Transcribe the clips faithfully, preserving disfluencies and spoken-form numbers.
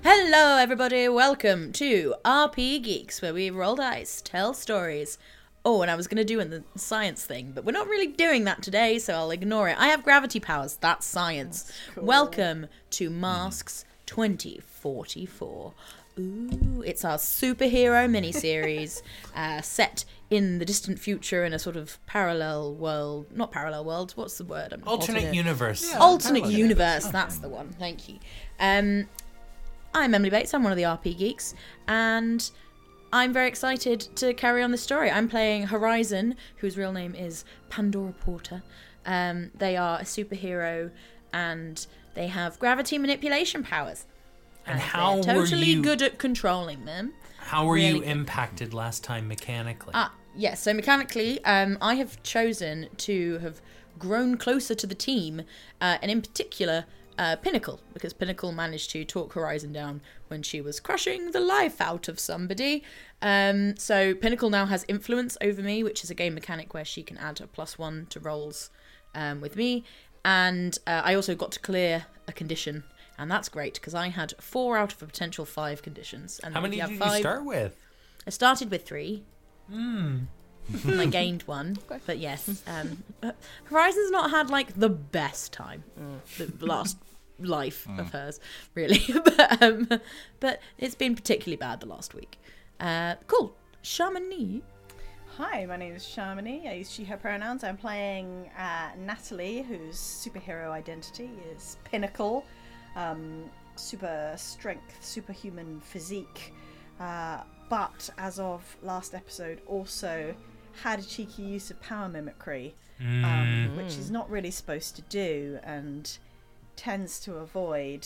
Hello everybody, welcome to R P Geeks, where we roll dice, tell stories. Oh, and I was going to do the science thing, but we're not really doing that today, so I'll ignore it. I have gravity powers, that's science. That's cool. Welcome to Masks twenty forty-four. Ooh, it's our superhero miniseries uh, set in the distant future in a sort of parallel world. Not parallel world, what's the word? I'm alternate, alternate universe. Yeah, alternate universe, universe. Okay. That's the one, thank you. Um, I'm Emily Bates, I'm one of the R P Geeks, and I'm very excited to carry on the story. I'm playing Horizon, whose real name is Pandora Porter. Um, they are a superhero, and they have gravity manipulation powers. And, and how they're totally were you good at controlling them? How were really you impacted good. last time mechanically? Ah, yes. So mechanically, um, I have chosen to have grown closer to the team, uh, and in particular, uh, Pinnacle, because Pinnacle managed to talk Horizon down when she was crushing the life out of somebody. Um, so Pinnacle now has influence over me, which is a game mechanic where she can add a plus one to rolls um, with me, and uh, I also got to clear a condition. And that's great, because I had four out of a potential five conditions. And how many you did five, you start with? I started with three. Mm. And I gained one. Okay. But yes, um, Horizon's not had, like, the best time. Mm. The last life mm. of hers, really. but, um, but it's been particularly bad the last week. Uh, cool. Shamini. Hi, my name is Shamini. I use she, her pronouns. I'm playing uh, Natalie, whose superhero identity is Pinnacle. Um, super strength, superhuman physique, uh, but as of last episode also had a cheeky use of power mimicry, mm. um, which is not really supposed to do and tends to avoid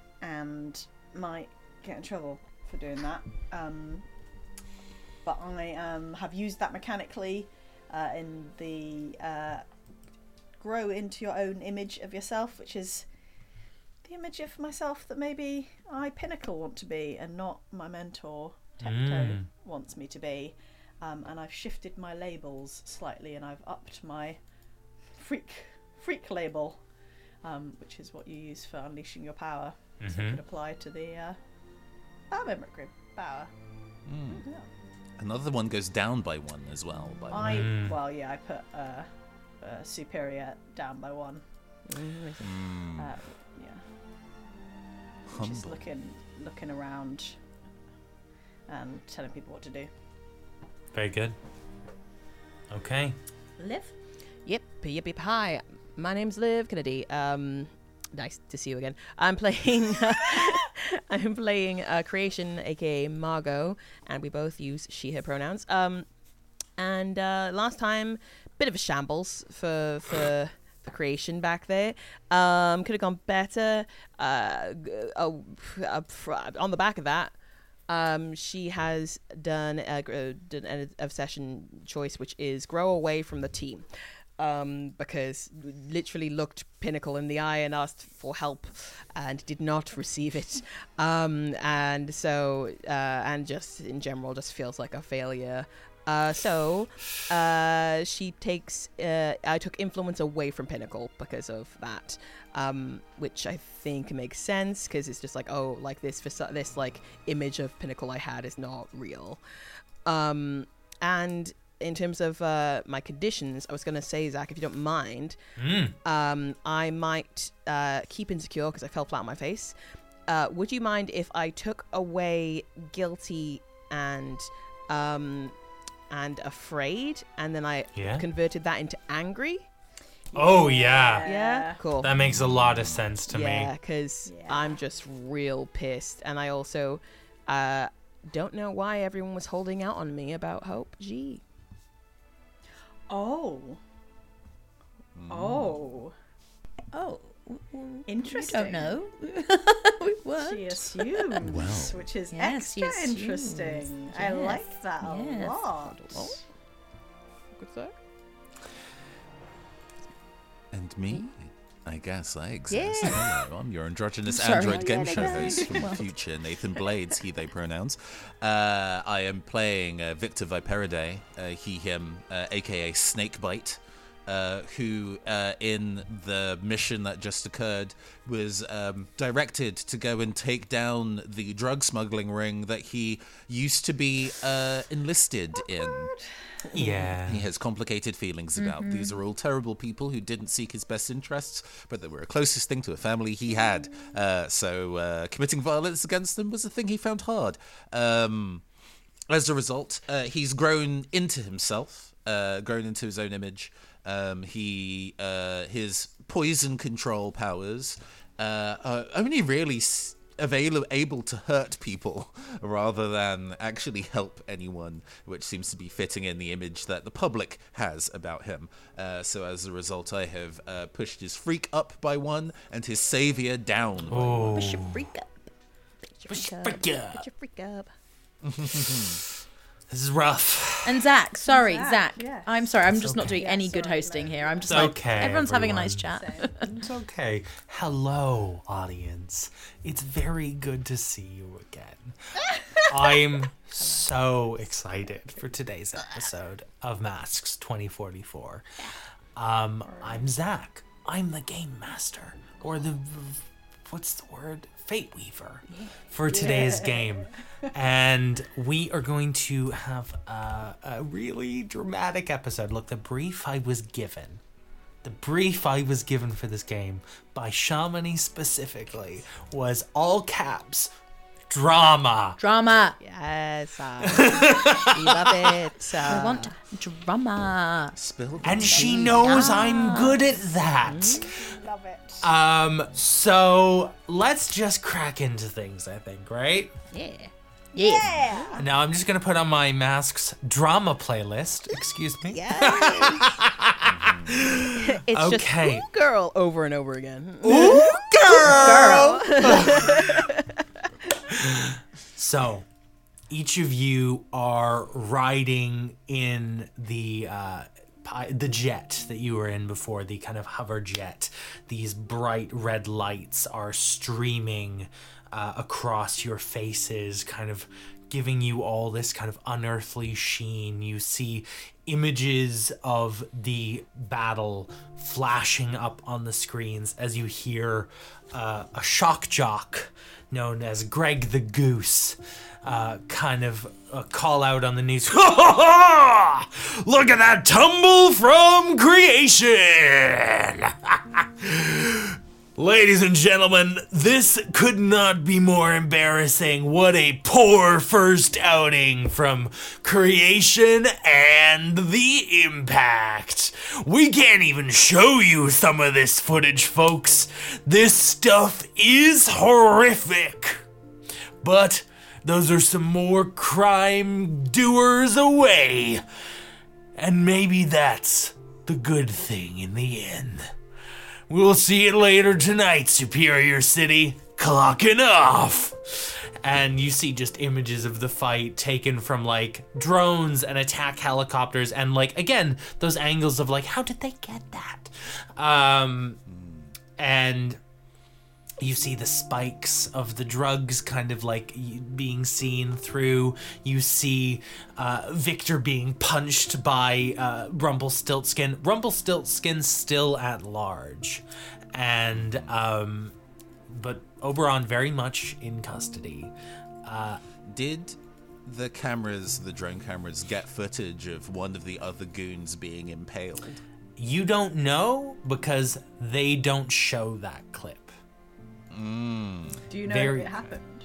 and might get in trouble for doing that. Um, but I um, have used that mechanically uh, in the uh, grow into your own image of yourself, which is the image of myself that maybe I, Pinnacle, want to be and not my mentor, Tecto, mm. wants me to be. Um, and I've shifted my labels slightly and I've upped my freak freak label, um, which is what you use for unleashing your power. Mm-hmm. So it could apply to the uh, power mimicry power. Mm. Yeah. Another one goes down by one as well. By I mm. Well, yeah, I put uh, uh, Superior down by one. Mm. Uh, Just looking, looking around and telling people what to do. Very good. Okay. Liv? Yep, yep, yep. Hi, my name's Liv Kennedy. Um, nice to see you again. I'm playing, I'm playing uh, Creation, aka Margot, and we both use she/her pronouns. Um, and uh, last time, bit of a shambles for for. Creation back there um could have gone better. Uh, uh, uh on the back of that, um she has done a, uh, done an obsession choice, which is grow away from the team, um because literally looked Pinnacle in the eye and asked for help and did not receive it, um and so uh and just in general just feels like a failure. Uh, so, uh, she takes, uh, I took influence away from Pinnacle because of that, um, which I think makes sense, because it's just like, oh, like this, this, like, image of Pinnacle I had is not real. Um, and in terms of, uh, my conditions, I was going to say, Zach, if you don't mind, mm. um, I might, uh, keep insecure because I fell flat on my face. Uh, would you mind if I took away guilty and, um... and afraid, and then I yeah. converted that into angry? Oh, yeah. Yeah? Cool. That makes a lot of sense to yeah, me. Yeah, because I'm just real pissed, and I also uh, don't know why everyone was holding out on me about Hope G. Oh. Mm. Oh. Oh. Interesting. We don't know. We weren't. She assumes, well. Which is yes, extra interesting. Yes. I like that yes. a lot. Good thing. And me? I guess I exist. Yeah. Hello, I'm your androgynous Sorry. android game yeah, show no, host from the future, Nathan Blades, he, they pronouns. Uh, I am playing uh, Victor Viperidae, uh, he, him, uh, aka Snakebite. uh, who, uh, in the mission that just occurred, was um, directed to go and take down the drug smuggling ring that he used to be uh, enlisted in. Yeah. He has complicated feelings about. Mm-hmm. These are all terrible people who didn't seek his best interests, but they were the closest thing to a family he had. Uh, so uh, committing violence against them was a thing he found hard. Um, as a result, uh, he's grown into himself, uh, grown into his own image. Um, he uh, his poison control powers uh, are only really s- available able to hurt people rather than actually help anyone, which seems to be fitting in the image that the public has about him. Uh, so as a result, I have uh, pushed his freak up by one and his savior down. Oh. Push your freak up. Push your freak up. Push your freak up. This is rough. And Zach, sorry, Zach, Zach. yes. I'm sorry, I'm It's just not okay. doing any Yeah, good sorry, hosting no. here. I'm just It's like, okay, everyone's having a nice everyone. chat. It's okay. Hello, audience. It's very good to see you again. I'm so excited for today's episode of Masks twenty forty-four. Um, I'm Zach. I'm the game master, or the what's the word? Fate Weaver for today's game. And we are going to have a, a really dramatic episode. Look, the brief I was given, the brief I was given for this game by Shamani specifically was all caps, drama. Drama. Yes. Uh, we love it. Uh, I want drama. Spill And she knows I'm good at that. Love it. Um, so let's just crack into things, I think, right? Yeah. Yeah. Yeah. Now I'm just gonna put on my Masks drama playlist. Excuse me. Yes. It's Okay. just ooh, girl over and over again. Ooh, girl. So, each of you are riding in the uh, pi- the jet that you were in before, the kind of hover jet. These bright red lights are streaming uh, across your faces, kind of giving you all this kind of unearthly sheen. You see images of the battle flashing up on the screens as you hear uh, a shock jock known as Greg the Goose uh, kind of uh, call out on the news. Ha ha ha! Look at that tumble from creation! Ladies and gentlemen, this could not be more embarrassing. What a poor first outing from Creation and the Impact. We can't even show you some of this footage, folks. This stuff is horrific. But those are some more crime doers away. And maybe that's the good thing in the end. We'll see it later tonight, Superior City. Clocking off. And you see just images of the fight taken from like drones and attack helicopters and like, again, those angles of like, how did they get that? Um, and you see the spikes of the drugs kind of like being seen through. You see uh, Victor being punched by uh, Rumpelstiltskin. Rumpelstiltskin's still at large. And, um, but Oberon very much in custody. Uh, Did the cameras, the drone cameras, get footage of one of the other goons being impaled? you don't know because they don't show that clip. Mm. Do you know Very- if it happened?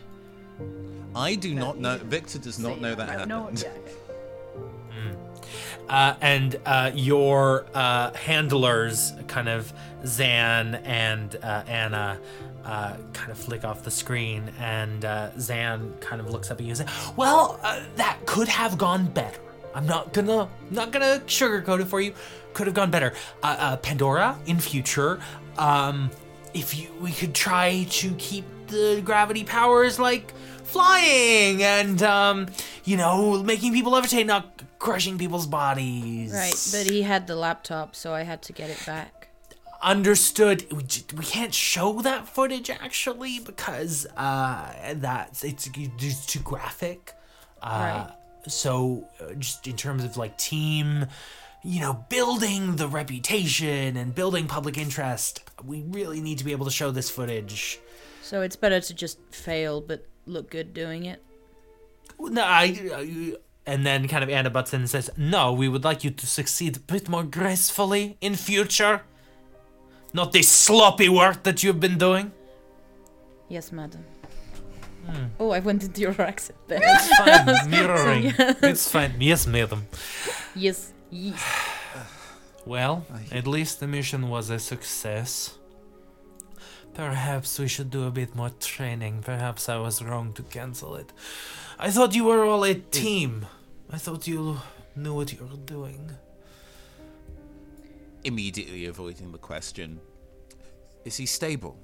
I do No, not you know. didn't Victor does not See, know that no, happened. No, yeah, okay. Uh, and uh, your uh, handlers, kind of Zan and uh, Anna, uh, kind of flick off the screen, and uh, Zan kind of looks up at you and says, "Well, uh, that could have gone better. I'm not gonna, not gonna sugarcoat it for you. Could have gone better. Uh, uh, Pandora, in future, um, if you, we could try to keep the gravity powers like flying and, um, you know, making people levitate, not crushing people's bodies." Right, but he had the laptop, so I had to get it back. Understood. We, j- we can't show that footage actually because uh, that's it's, it's too graphic. Uh, Right. So uh, just in terms of like team you know, building the reputation and building public interest. We really need to be able to show this footage. So it's better to just fail but look good doing it. No, I, I and then kind of Anna butts in and says, "No, we would like you to succeed a bit more gracefully in future. Not this sloppy work that you've been doing." Yes, madam. Hmm. Oh, I went into your accent there. It's fine, mirroring. yeah. It's fine. Yes, madam. Yes, yes. Well, at least the mission was a success. Perhaps we should do a bit more training. Perhaps I was wrong to cancel it. I thought you were all a team. I thought you knew what you were doing. Immediately avoiding the question, is he stable?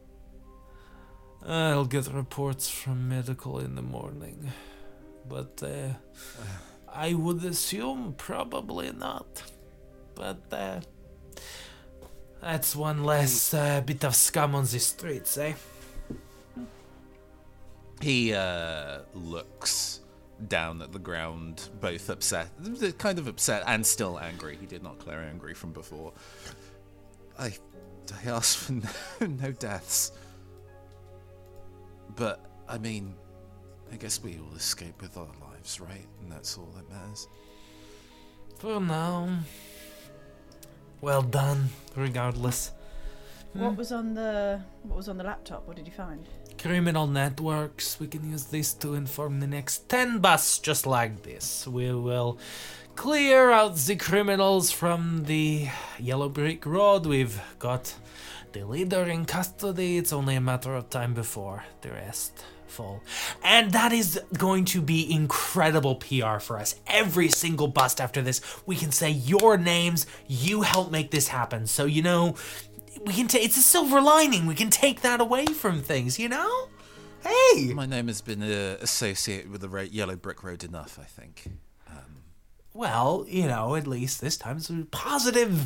I'll get reports from medical in the morning. But uh, I would assume probably not. But uh, that's one less uh, bit of scum on the streets, eh? He uh, looks down at the ground, both upset, kind of upset and still angry. He did not clear angry from before. I, I asked for no, no deaths. But, I mean, I guess we all escape with our lives, right? And that's all that matters. For now. Well done, regardless. What was on the What was on the laptop? What did you find? Criminal networks. We can use this to inform the next ten busts just like this. We will clear out the criminals from the Yellow Brick Road. We've got the leader in custody. It's only a matter of time before the rest fall. And that is going to be incredible P R for us. Every single bust after this, we can say your names. You helped make this happen. So, you know, we can take, it's a silver lining. We can take that away from things, you know? Hey! My name has been uh, associated with the ro- Yellow Brick Road enough, I think. Um, Well, you know, at least this time it's a positive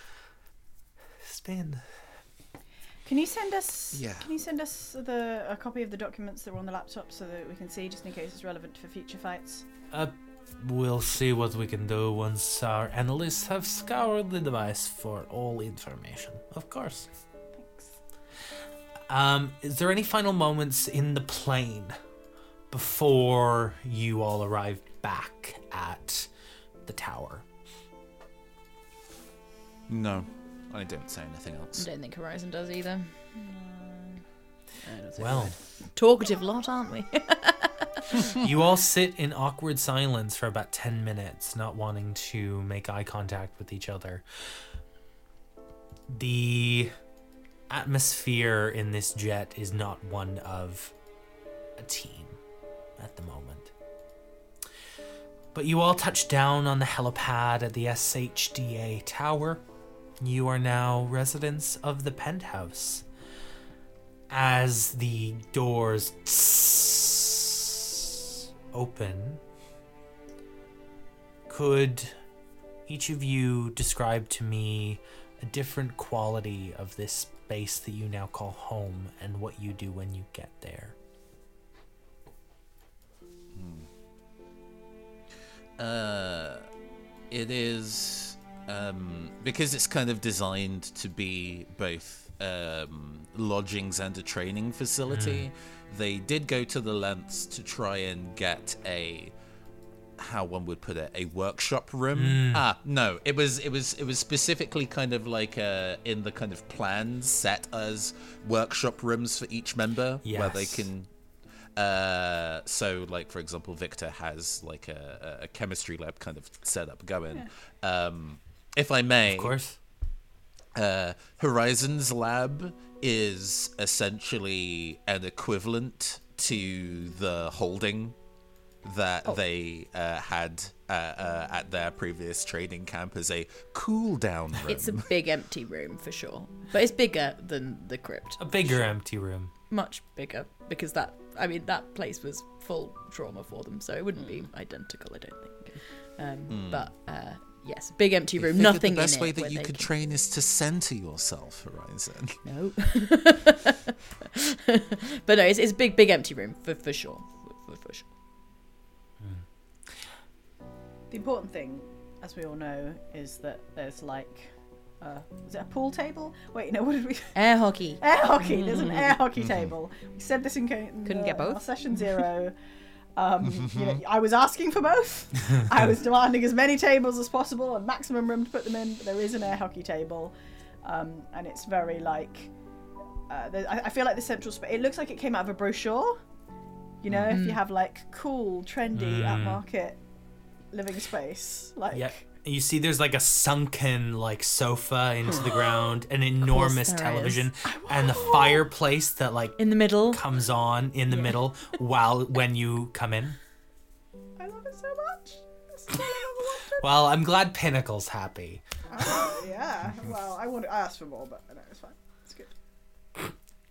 spin. Can you send us? Yeah. Can you send us the a copy of the documents that were on the laptop so that we can see, just in case it's relevant for future fights? Uh, we'll see what we can do once our analysts have scoured the device for all information. Of course. Thanks. Um, is there any final moments in the plane before you all arrive back at the tower? no, I don't say anything I else. don't think Horizon does either. Well, Talkative lot, aren't we? you all sit in awkward silence for about ten minutes, not wanting to make eye contact with each other. The atmosphere in this jet is not one of a team at the moment. But you all touch down on the helipad at the S H D A tower. You are now residents of the penthouse. As the doors open, could each of you describe to me a different quality of this space that you now call home and what you do when you get there? Uh, it is um, because it's kind of designed to be both um, lodgings and a training facility. Mm. They did go to the lengths to try and get a, how one would put it, a workshop room. Mm. Ah, no, it was it was it was specifically kind of like uh, in the kind of plans set as workshop rooms for each member, yes. where they can. Uh, so, like, for example, Victor has like a, a chemistry lab kind of set up going. Yeah. Um, if I may, of course. Uh, Horizon's lab is essentially an equivalent to the holding that oh. they uh, had uh, uh, at their previous training camp as a cool down room. It's a big empty room for sure, but it's bigger than the crypt. A bigger empty room. Much bigger, because that, I mean, that place was full trauma for them, so it wouldn't mm. be identical, I don't think. Um, mm. But uh, yes, big empty room, nothing in it. The best way that you could can... train is to center yourself, Horizon. No. But no, it's, it's a big, big empty room for for sure, for, for sure. The important thing, as we all know, is that there's like, uh, is it a pool table? Wait, no, what did we? Air hockey. Air hockey. There's an air hockey table. We said this in, in Couldn't the, get both? in our session zero. Um, you know, I was asking for both. I was demanding as many tables as possible and maximum room to put them in. But there is an air hockey table, um, and it's very like. Uh, I, I feel like the central space. It looks like it came out of a brochure. You know, mm. if you have like cool, trendy, mm. upmarket living space, like. Yeah. You see, there's like a sunken like sofa into the ground, an enormous television, and the fireplace that like in the middle comes on in the yeah. middle while when you come in. I love it so much. So well, I'm glad Pinnacle's happy. Oh, yeah. Well, I want to ask for more, but no, it's fine. It's good.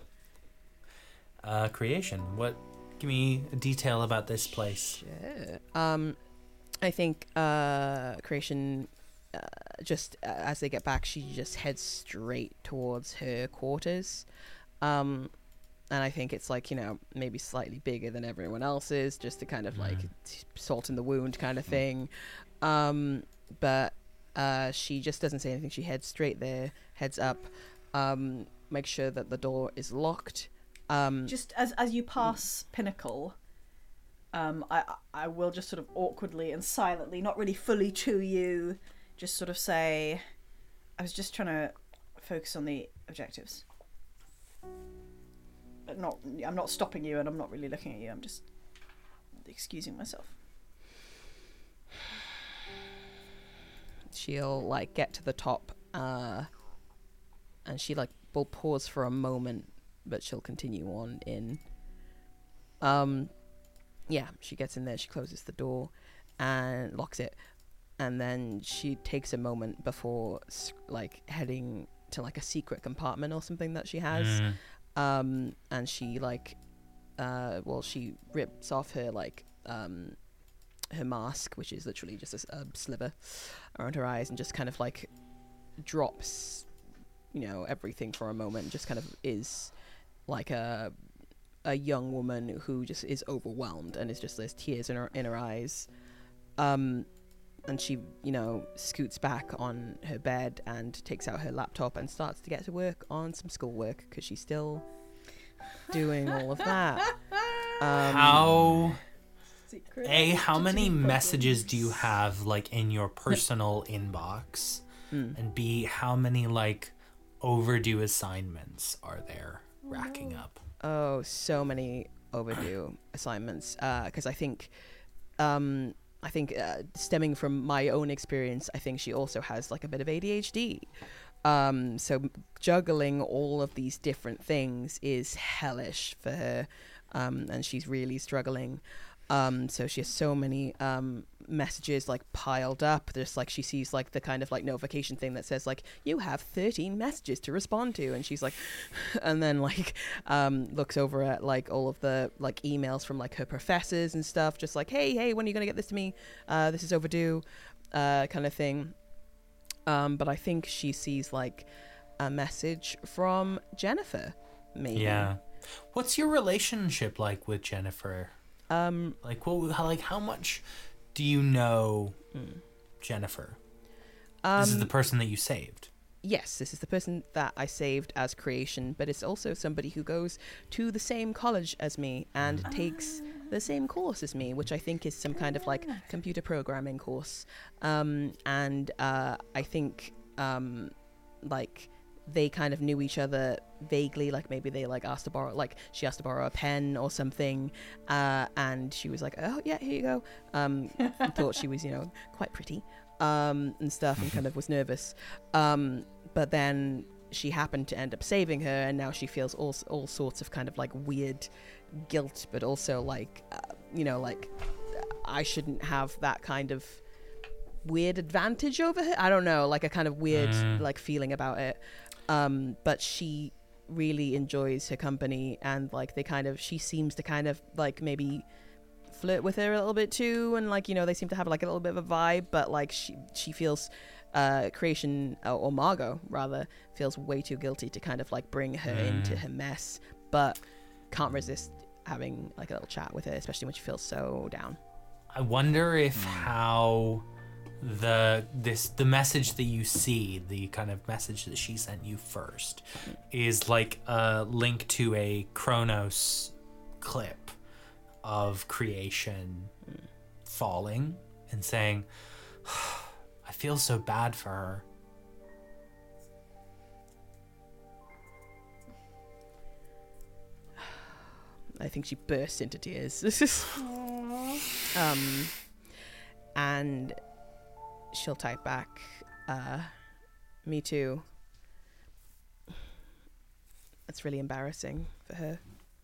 Uh, creation. What? Give me a detail about this place. Sure. Um. I think uh, Creation, uh, just uh, as they get back, she just heads straight towards her quarters. Um, and I think it's like, you know, maybe slightly bigger than everyone else's, just to kind of mm. like salt in the wound kind of thing. Um, but uh, she just doesn't say anything. She heads straight there, heads up, um, make sure that the door is locked. Um, just as, as you pass Pinnacle... Um, I I will just sort of awkwardly and silently, not really fully to you, just sort of say, I was just trying to focus on the objectives. But not, I'm not stopping you and I'm not really looking at you, I'm just excusing myself. She'll like get to the top uh, and she like will pause for a moment, but she'll continue on in. Um... Yeah, she gets in there, she closes the door and locks it, and then she takes a moment before like heading to like a secret compartment or something that she has. Mm. Um, and she like uh, well she rips off her like um, her mask, which is literally just a, a sliver around her eyes, and just kind of like drops, you know, everything for a moment, just kind of is like a a young woman who just is overwhelmed and is just there's tears in her in her eyes, um, and she you know scoots back on her bed and takes out her laptop and starts to get to work on some schoolwork because she's still doing all of that. Um, how a how many messages do you have like in your personal inbox, mm. and b how many like overdue assignments are there racking up? Oh, so many overdue assignments. Because uh, I think, um, I think uh, stemming from my own experience, I think she also has like a bit of A D H D. Um, so juggling all of these different things is hellish for her, um, and she's really struggling. Um, so she has so many um, messages like piled up. There's like she sees like the kind of like notification thing that says like you have thirteen messages to respond to, and she's like, and then like um, looks over at like all of the like emails from like her professors and stuff, just like hey hey when are you gonna get this to me? Uh, this is overdue, uh, kind of thing. Um, but I think she sees like a message from Jennifer, maybe. Yeah. What's your relationship like with Jennifer? Um, like what? How, like how much do you know mm. Jennifer? Um, this is the person that you saved. Yes, this is the person that I saved as Creation, but it's also somebody who goes to the same college as me and mm. takes the same course as me, which I think is some kind of like computer programming course. Um, and uh, I think um, like. they kind of knew each other vaguely, like maybe they like asked to borrow, like she asked to borrow a pen or something, uh, and she was like, oh yeah, here you go. Um, thought she was, you know, quite pretty um, and stuff, and kind of was nervous. Um, but then she happened to end up saving her, and now she feels all all sorts of kind of like weird guilt, but also like, uh, you know, like I shouldn't have that kind of weird advantage over her. I don't know, like a kind of weird mm. like feeling about it. Um, but she really enjoys her company, and like they kind of, she seems to kind of like maybe flirt with her a little bit too, and like, you know, they seem to have like a little bit of a vibe, but like she she feels uh, Creation, uh, or Margot rather, feels way too guilty to kind of like bring her mm. into her mess, but can't resist having like a little chat with her, especially when she feels so down. I wonder if mm. how the this the message that you see, the kind of message that she sent you first, is like a link to a Chronos clip of creation falling and saying, I feel so bad for her. I think she burst into tears. um, and she'll type back, uh, me too. It's really embarrassing for her.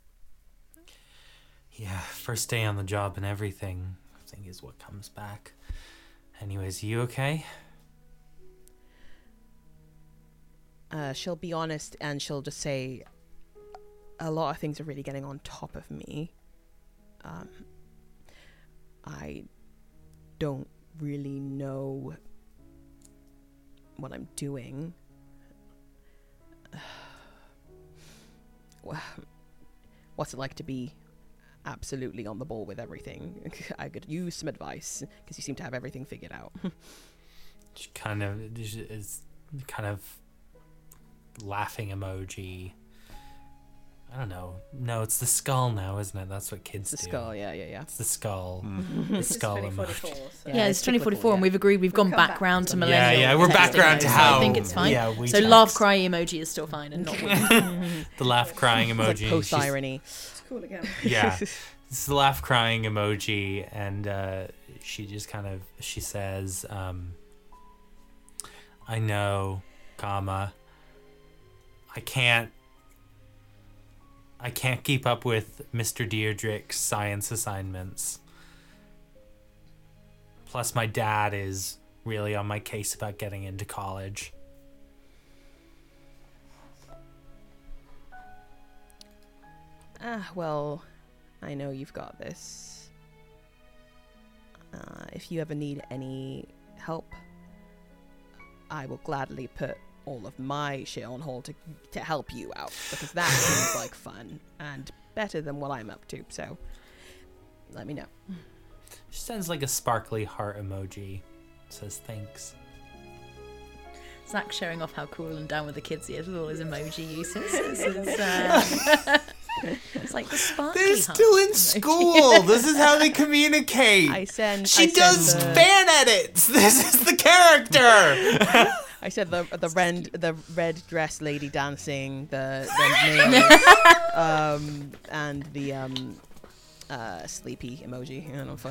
Yeah, first day on the job and everything, I think, is what comes back. Anyways, you okay? Uh, she'll be honest and she'll just say, a lot of things are really getting on top of me. Um, I don't really know what I'm doing. What's it like to be absolutely on the ball with everything? I could use some advice because you seem to have everything figured out. She kind of is kind of laughing emoji. I don't know. No, it's the skull now, isn't it? That's what kids The do. skull, yeah, yeah, yeah. It's the skull. Mm. The This is skull twenty emoji. forty-four, so. Yeah, it's twenty forty-four, and we've agreed we've gone come back back round to to Yeah, millennial. yeah, we're back texting round to now, how. so I think it's fine. Yeah, we so text. laugh cry emoji is still fine, and not The laugh crying It's emoji. like post She's- irony. It's cool again. Yeah. It's the laugh crying emoji, and uh, she just kind of, she says, um, I know, comma, I can't, I can't keep up with Mister Deirdrick's science assignments. Plus, my dad is really on my case about getting into college. Ah, well, I know you've got this. Uh, if you ever need any help, I will gladly put all of my shit on hold to to help you out, because that seems like fun and better than what I'm up to. So, let me know. She sends like a sparkly heart emoji. Says thanks. Zach showing off how cool and down with the kids he is with all his emoji uses. This is, uh, it's like the sparkly They're heart still in emoji. school. This is how they communicate. I send. She I send does the, fan edits. This is the character. I said the the red the red dress lady dancing, the the nails, um, and the um, uh, sleepy emoji. I don't know if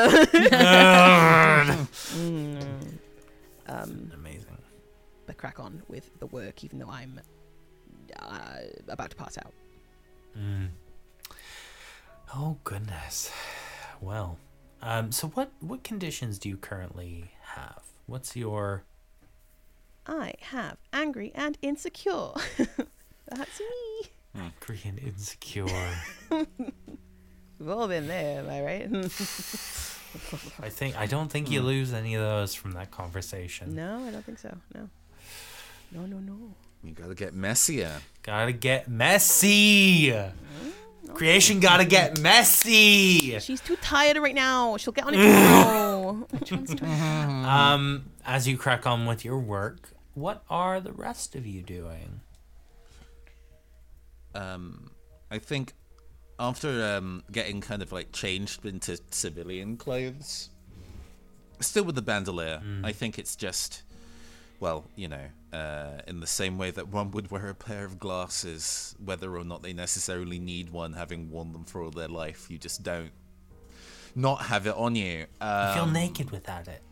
I mm. Um, Amazing. but crack on with the work, even though I'm uh, about to pass out. Mm. Oh goodness. Well, um, so what what conditions do you currently have? What's your I have angry and insecure. That's me. angry and insecure? We've all been there, am I right? I think I don't think you lose any of those from that conversation. No, I don't think so. No. No, no, no. You gotta get messier. Gotta get messy. Creation gotta get messy. She's too tired right now. She'll get on it tomorrow. Um, as you crack on with your work, what are the rest of you doing? Um, I think after um, getting kind of like changed into civilian clothes, still with the bandolier, I think it's just, well, you know, uh, in the same way that one would wear a pair of glasses, whether or not they necessarily need one, having worn them for all their life, you just don't not have it on you. Um, You feel naked without it.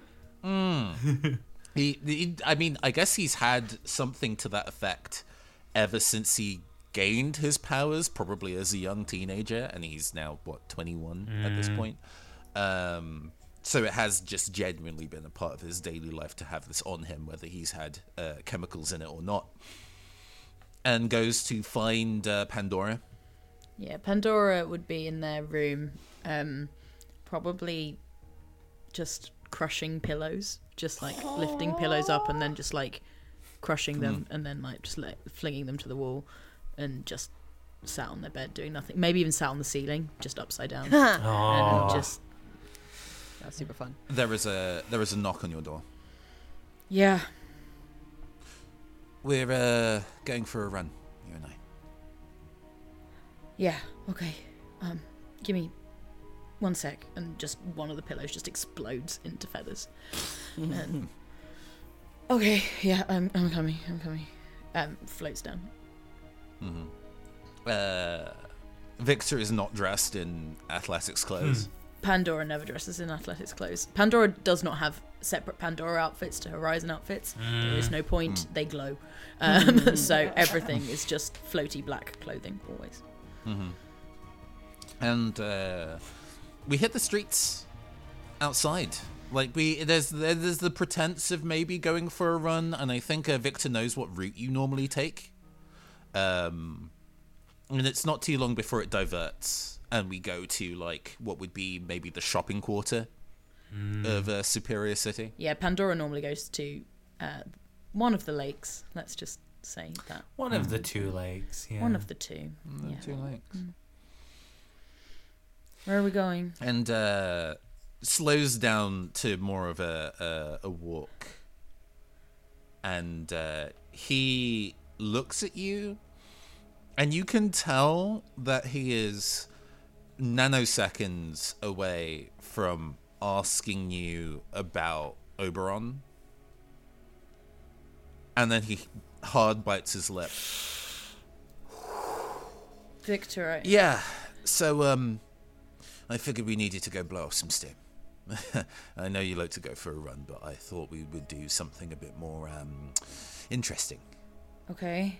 He, he, I mean, I guess he's had something to that effect ever since he gained his powers, probably as a young teenager, and he's now, what, twenty-one at this point? Um, so it has just genuinely been a part of his daily life to have this on him, whether he's had uh, chemicals in it or not. And goes to find uh, Pandora. Yeah, Pandora would be in their room, um, probably just crushing pillows, just like lifting pillows up and then just like crushing them and then like just like flinging them to the wall and just sat on their bed doing nothing. Maybe even sat on the ceiling, just upside down, Oh, and just That's super fun. There is a there is a knock on your door. Yeah. We're uh, going for a run, you and I. Yeah. Okay. Um, give me one sec, and just one of the pillows just explodes into feathers. And, okay. Yeah. I'm. I'm coming. I'm coming. Um, floats down. Mm-hmm. Uh, Victor is not dressed in athletics clothes. Pandora never dresses in athletics clothes. Pandora does not have separate Pandora outfits to Horizon outfits. There is no point. Mm. They glow. Um, so everything is just floaty black clothing always. Mm-hmm. And uh, we hit the streets outside. Like we, there's there's the pretense of maybe going for a run, and I think uh, Victor knows what route you normally take. Um, and it's not too long before it diverts, and we go to like what would be maybe the shopping quarter mm. of uh, Superior City. Yeah, Pandora normally goes to uh, one of the lakes. Let's just say that. One mm. of the two lakes. Yeah. One of the two. Mm, yeah. Two lakes. Mm. Where are we going? And uh, slows down to more of a a, a walk, and uh, he looks at you, and you can tell that he is nanoseconds away from asking you about Oberon, and then he hard bites his lip. Victor, I... Yeah, so um, I figured we needed to go blow off some steam. I know you like to go for a run, but I thought we would do something a bit more um, interesting. Okay.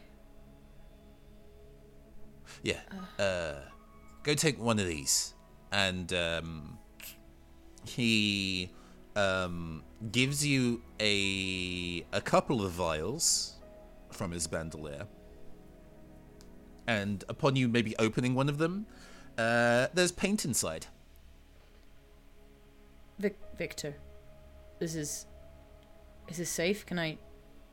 Yeah. Uh, go take one of these. And um, he um, gives you a a couple of vials from his bandolier. And upon you maybe opening one of them, uh, there's paint inside. Vic- Victor, this is... Is this safe? Can I...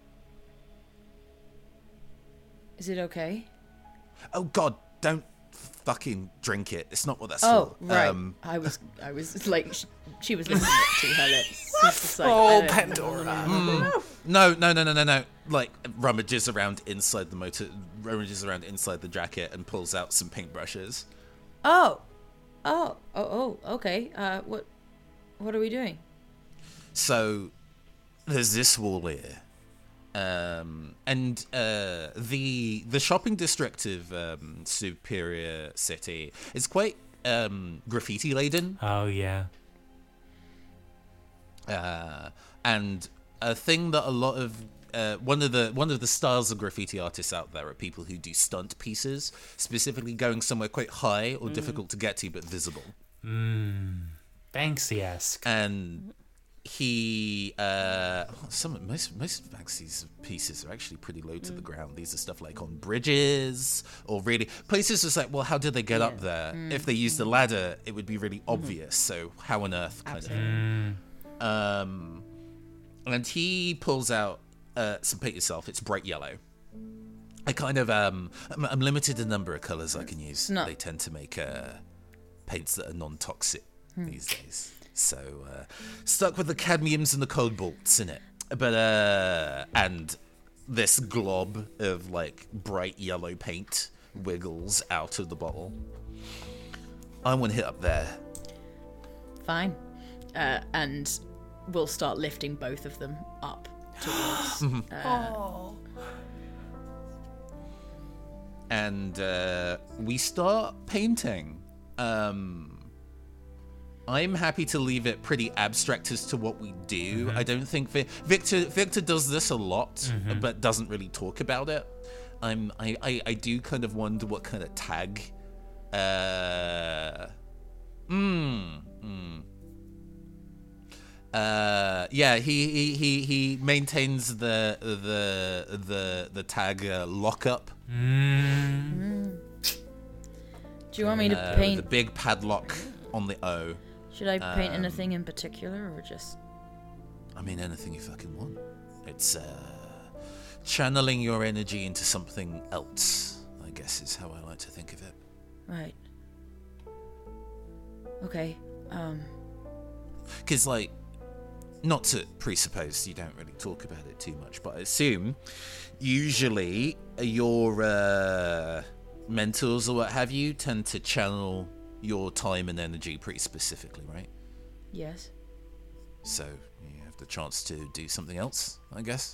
Is it okay? Oh God! Don't fucking drink it. It's not what that's Oh, for. right. Um, I was, I was like, she, she was lifting it to her lips. It's just like, I Oh, don't- Pandora. mm, no, no, no, no, no, no. Like rummages around inside the motor, rummages around inside the jacket, and pulls out some paintbrushes. Oh, oh, oh, oh. Okay. Uh, what, what are we doing? So there's this wall here. Um, and uh, the the shopping district of um, Superior City is quite um, graffiti laden, Oh, yeah. uh, and a thing that a lot of uh, one of the one of the styles of graffiti artists out there are people who do stunt pieces, specifically going somewhere quite high or difficult to get to but visible. Mm. Banksy-esque. And he uh some most most of Banksy's pieces are actually pretty low to the ground. These are stuff like on bridges or really places just like, well, how did they get up there? If they used a ladder, it would be really obvious. So how on earth kind Absolutely. of thing. Mm. Um and he pulls out uh some paint yourself. It's bright yellow. I kind of um I'm, I'm limited the number of colors I can use. No. They tend to make uh paints that are non-toxic these days. So, uh, stuck with the cadmiums and the cobalts in it. But, uh, and this glob of, like, bright yellow paint wiggles out of the bottle. I want to hit up there. Fine. Uh, and we'll start lifting both of them up towards. uh, Oh. And, uh, we start painting. Um... I'm happy to leave it pretty abstract as to what we do. Mm-hmm. I don't think Vi- Victor Victor does this a lot, mm-hmm. but doesn't really talk about it. I'm I, I, I do kind of wonder what kind of tag. Uh, mm, mm. Uh, yeah, he, he, he, he maintains the the the the tag uh, lockup. Mm. Do you want me to uh, paint? The big padlock on the O. Should I paint Um, anything in particular, or just? I mean, anything you fucking want. It's uh, channeling your energy into something else, I guess is how I like to think of it. Right. Okay. Um. because like, not to presuppose you don't really talk about it too much, but I assume usually your uh, mentors or what have you tend to channel your time and energy pretty specifically, right? Yes. So you have the chance to do something else, I guess.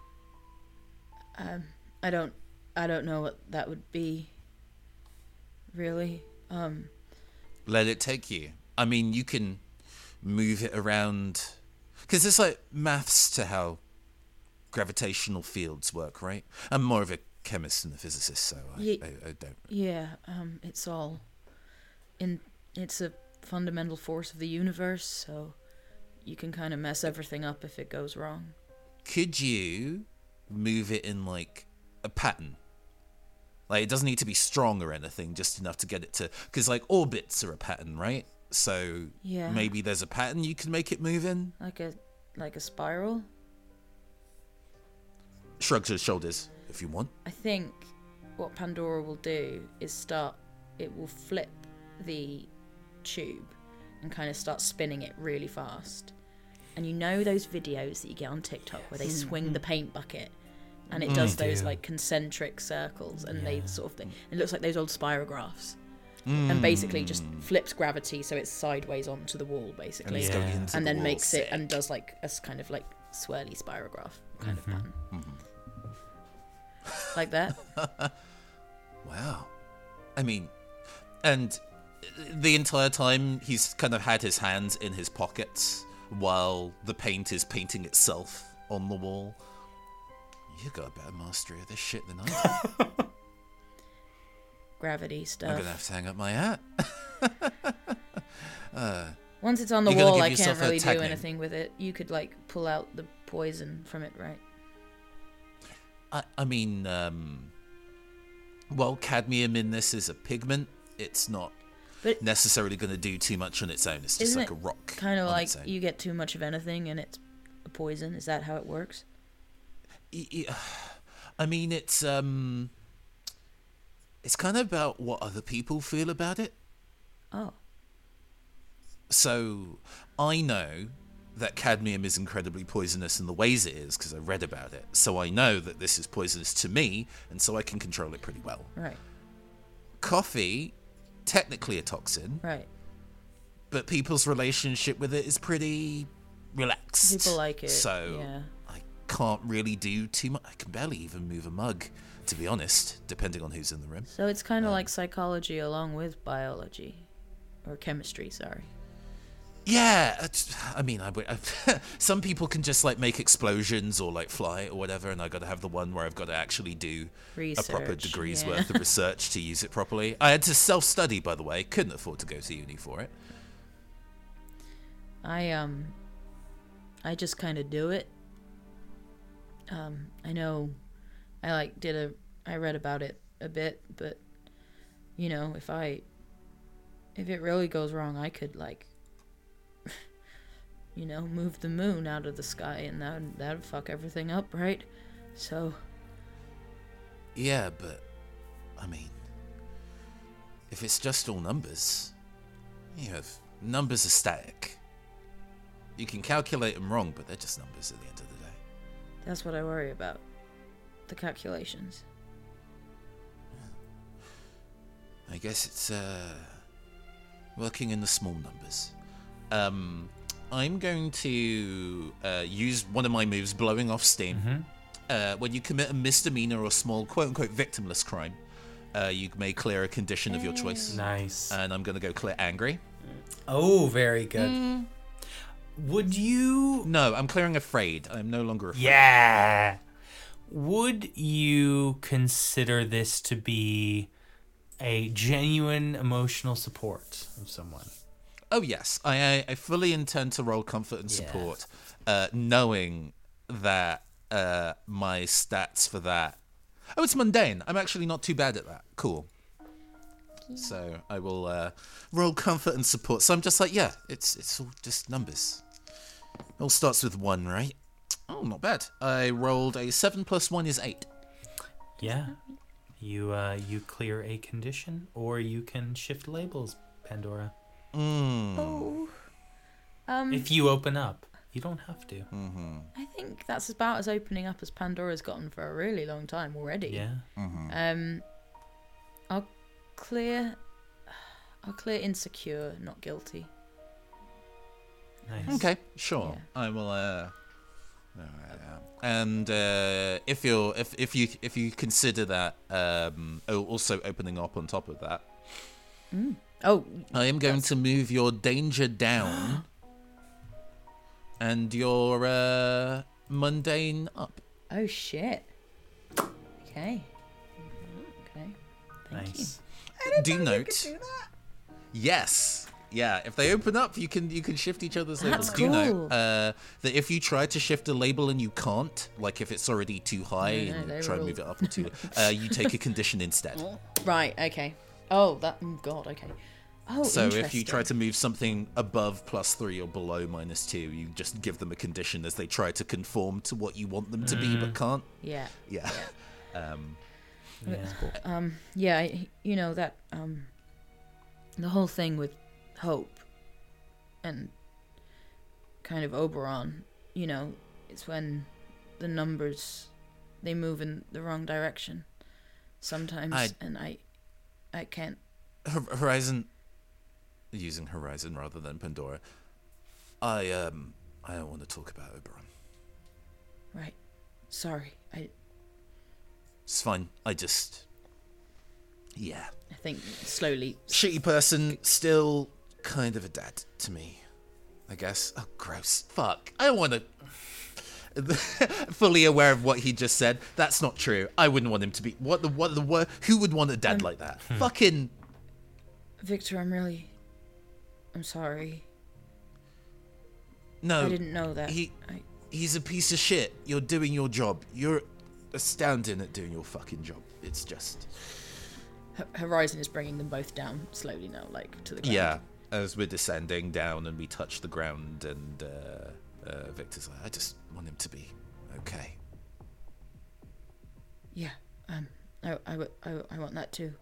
Um, I don't, I don't know what that would be. Really. Um. Let it take you. I mean, you can move it around, because there's like maths to how gravitational fields work, right? I'm more of a chemist than a physicist, so I, Ye- I, I don't. Yeah. Um. It's all. In. It's a fundamental force of the universe, so you can kind of mess everything up if it goes wrong. Could you move it in like a pattern? Like, it doesn't need to be strong or anything, just enough to get it to, because like orbits are a pattern, right? So Yeah. maybe there's a pattern you can make it move in. Like a, like a spiral. Shrugs his shoulders if you want. I think what Pandora will do is start. It will flip the tube and kind of start spinning it really fast. And you know those videos that you get on TikTok where they swing the paint bucket and it does I those do. like concentric circles and they Yeah. sort of thing. It looks like those old spirographs. And basically just flips gravity so it's sideways onto the wall, And basically. it's Yeah. going into And the then wall. makes it Sick. and does like a s- kind of like swirly spirograph kind of pattern. Like that. Wow. I mean, and the entire time he's kind of had his hands in his pockets while the paint is painting itself on the wall. You got a better mastery of this shit than I do. Gravity I'm stuff. gonna have to hang up my hat. Once it's on the You're gonna wall, give I can't yourself a really do tag name. anything with it. You could like pull out the poison from it, right? I, I mean, um, well, cadmium in this is a pigment. It's not But necessarily going to do too much on its own. It's just isn't like it a rock. kind of on like its own. you get too much of anything and it's a poison? Is that how it works? Y- y- I mean, it's um, it's kind of about what other people feel about it. Oh, So I know that cadmium is incredibly poisonous in the ways it is because I read about it. So I know that this is poisonous to me, and so I can control it pretty well. right, Coffee, technically a toxin, right. but people's relationship with it is pretty relaxed. People like it. So yeah. I can't really do too much. I can barely even move a mug, to be honest, depending on who's in the room. So it's kind of like psychology along with biology, or chemistry. Sorry. Yeah, it's- I mean, I, would- I, some people can just like make explosions or like fly or whatever, and I got to have the one where I've got to actually do Research. a proper degree's yeah. worth of research to use it properly. I had to self-study, by the way. Couldn't afford to go to uni for it. I um, I just kind of do it. Um, I know, I like did a, I read about it a bit, but you know, if I, if it really goes wrong, I could like, you know, move the moon out of the sky, and that would, that would fuck everything up, right? So Yeah, but I mean, if it's just all numbers, you have numbers are static. You can calculate them wrong, but they're just numbers at the end of the day. that's what I worry about, the calculations. I guess it's uh, working in the small numbers. Um, I'm going to uh, use one of my moves, blowing off steam. Uh, when you commit a misdemeanor or small quote-unquote victimless crime, uh, you may clear a condition of your choice. Nice. And I'm going to go clear angry. Oh, very good. Would you? No, I'm clearing afraid. I'm no longer afraid. Yeah. Would you consider this to be a genuine emotional support of someone? Oh, yes. I, I, I fully intend to roll comfort and Yeah. support, uh, knowing that uh, my stats for that... Oh, it's mundane. I'm actually not too bad at that. Cool. So I will uh, roll comfort and support. So I'm just like, yeah, it's it's all just numbers. It all starts with one, right? Oh, not bad. I rolled a seven plus one is eight. Yeah. You uh, you clear a condition, or you can shift labels, Pandora. Mm. Oh, Um, If you open up, you don't have to. I think that's about as opening up as Pandora's gotten for a really long time already. Yeah. Um, I'll clear. I'll clear insecure, not guilty. Nice. Okay, sure. Yeah. I will. Uh, and uh, if you're, if if you if you consider that, um, oh, also opening up on top of that, Oh, I am going to move your danger down, and your uh, mundane up. oh shit. Okay. Okay. Thank Nice. Do note. Yes. Yeah, if they open up, you can you can shift each other's labels. That's Do note cool. uh, that if you try to shift a label and you can't, like if it's already too high No, no, and they you try and rule. move it up or too, uh, you take a condition instead. you. Right. Okay. Oh, that. Oh God. Okay. Oh, So if you interesting. try to move something above plus three or below minus two, you just give them a condition as they try to conform to what you want them to be but can't. Yeah. Yeah. um, Yeah. Um. Yeah. I- You know that. Um. The whole thing with Hope and kind of Oberon, you know, it's when the numbers they move in the wrong direction sometimes, I- and I, I can't. Hor- Horizon, using Horizon rather than Pandora. I um I don't want to talk about Oberon. Right. Sorry. I. It's fine. I just, yeah. I think slowly. Shitty person, still kind of a dad to me, I guess. Oh, gross. Fuck. I don't want to. Fully aware of what he just said. That's not true. I wouldn't want him to be. What the what the what? Who would want a dad like that? Fucking. Victor, I'm really. I'm sorry. No. I didn't know that. He I, he's a piece of shit. You're doing your job. You're astounding at doing your fucking job. It's just. H- Horizon is bringing them both down slowly now, like to the ground. Yeah. As we're descending down and we touch the ground, and uh, uh, Victor's like, I just want him to be okay. Yeah. Um. I. I. w- I- I want that too.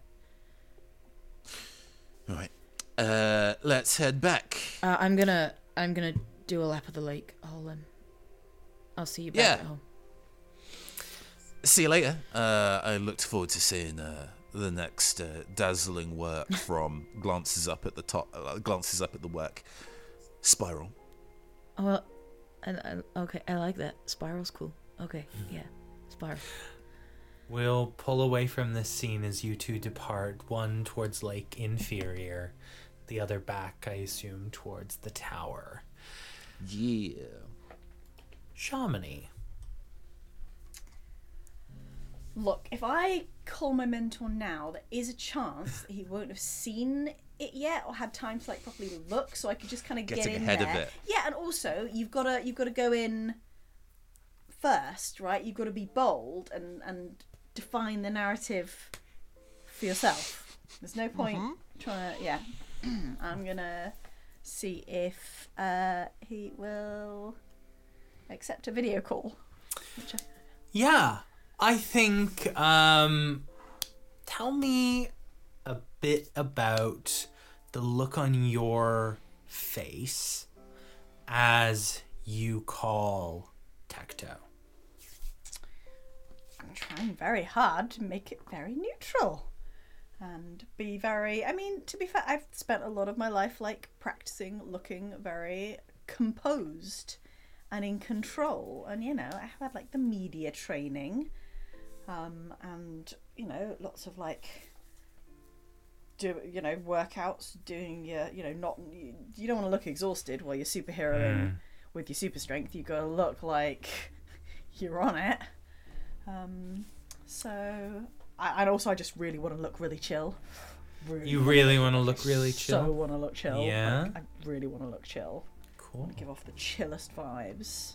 All right. Uh, let's head back. Uh, I'm gonna. I'm gonna do a lap of the lake. I'll um. I'll see you back Yeah. at home. See you later. Uh, I looked forward to seeing uh, the next uh, dazzling work from glances up at the top, uh, glances up at the work. Spiral. Oh, well, I, I, okay, I like that. Spiral's cool. Okay, yeah, Spiral. We'll pull away from this scene as you two depart, one towards Lake Inferior, the other back, I assume, towards the tower. Yeah. Shamini. Look, if I call my mentor now, there is a chance that he won't have seen it yet or had time to like properly look, so I could just kind of get Getting in ahead there. of it. Yeah, and also you've got to you've got to go in first, right? You've got to be bold and and define the narrative for yourself. There's no point trying to. Yeah, I'm gonna see if uh, he will accept a video call. Which I, Yeah, I think, um, tell me a bit about the look on your face as you call Tecto. I'm trying very hard to make it very neutral and be very. I mean, to be fair, I've spent a lot of my life like practicing looking very composed and in control, and you know, I have had like the media training, um, and you know, lots of like do you know workouts, doing your you know not you, you don't want to look exhausted while you're superheroing Mm. with your super strength. You got to look like you're on it. Um, so, I, and also I just really want to look really chill. Really You wanna really want to look really So chill? want to look chill. Yeah? Like, I really want to look chill. Cool. Give off the chillest vibes.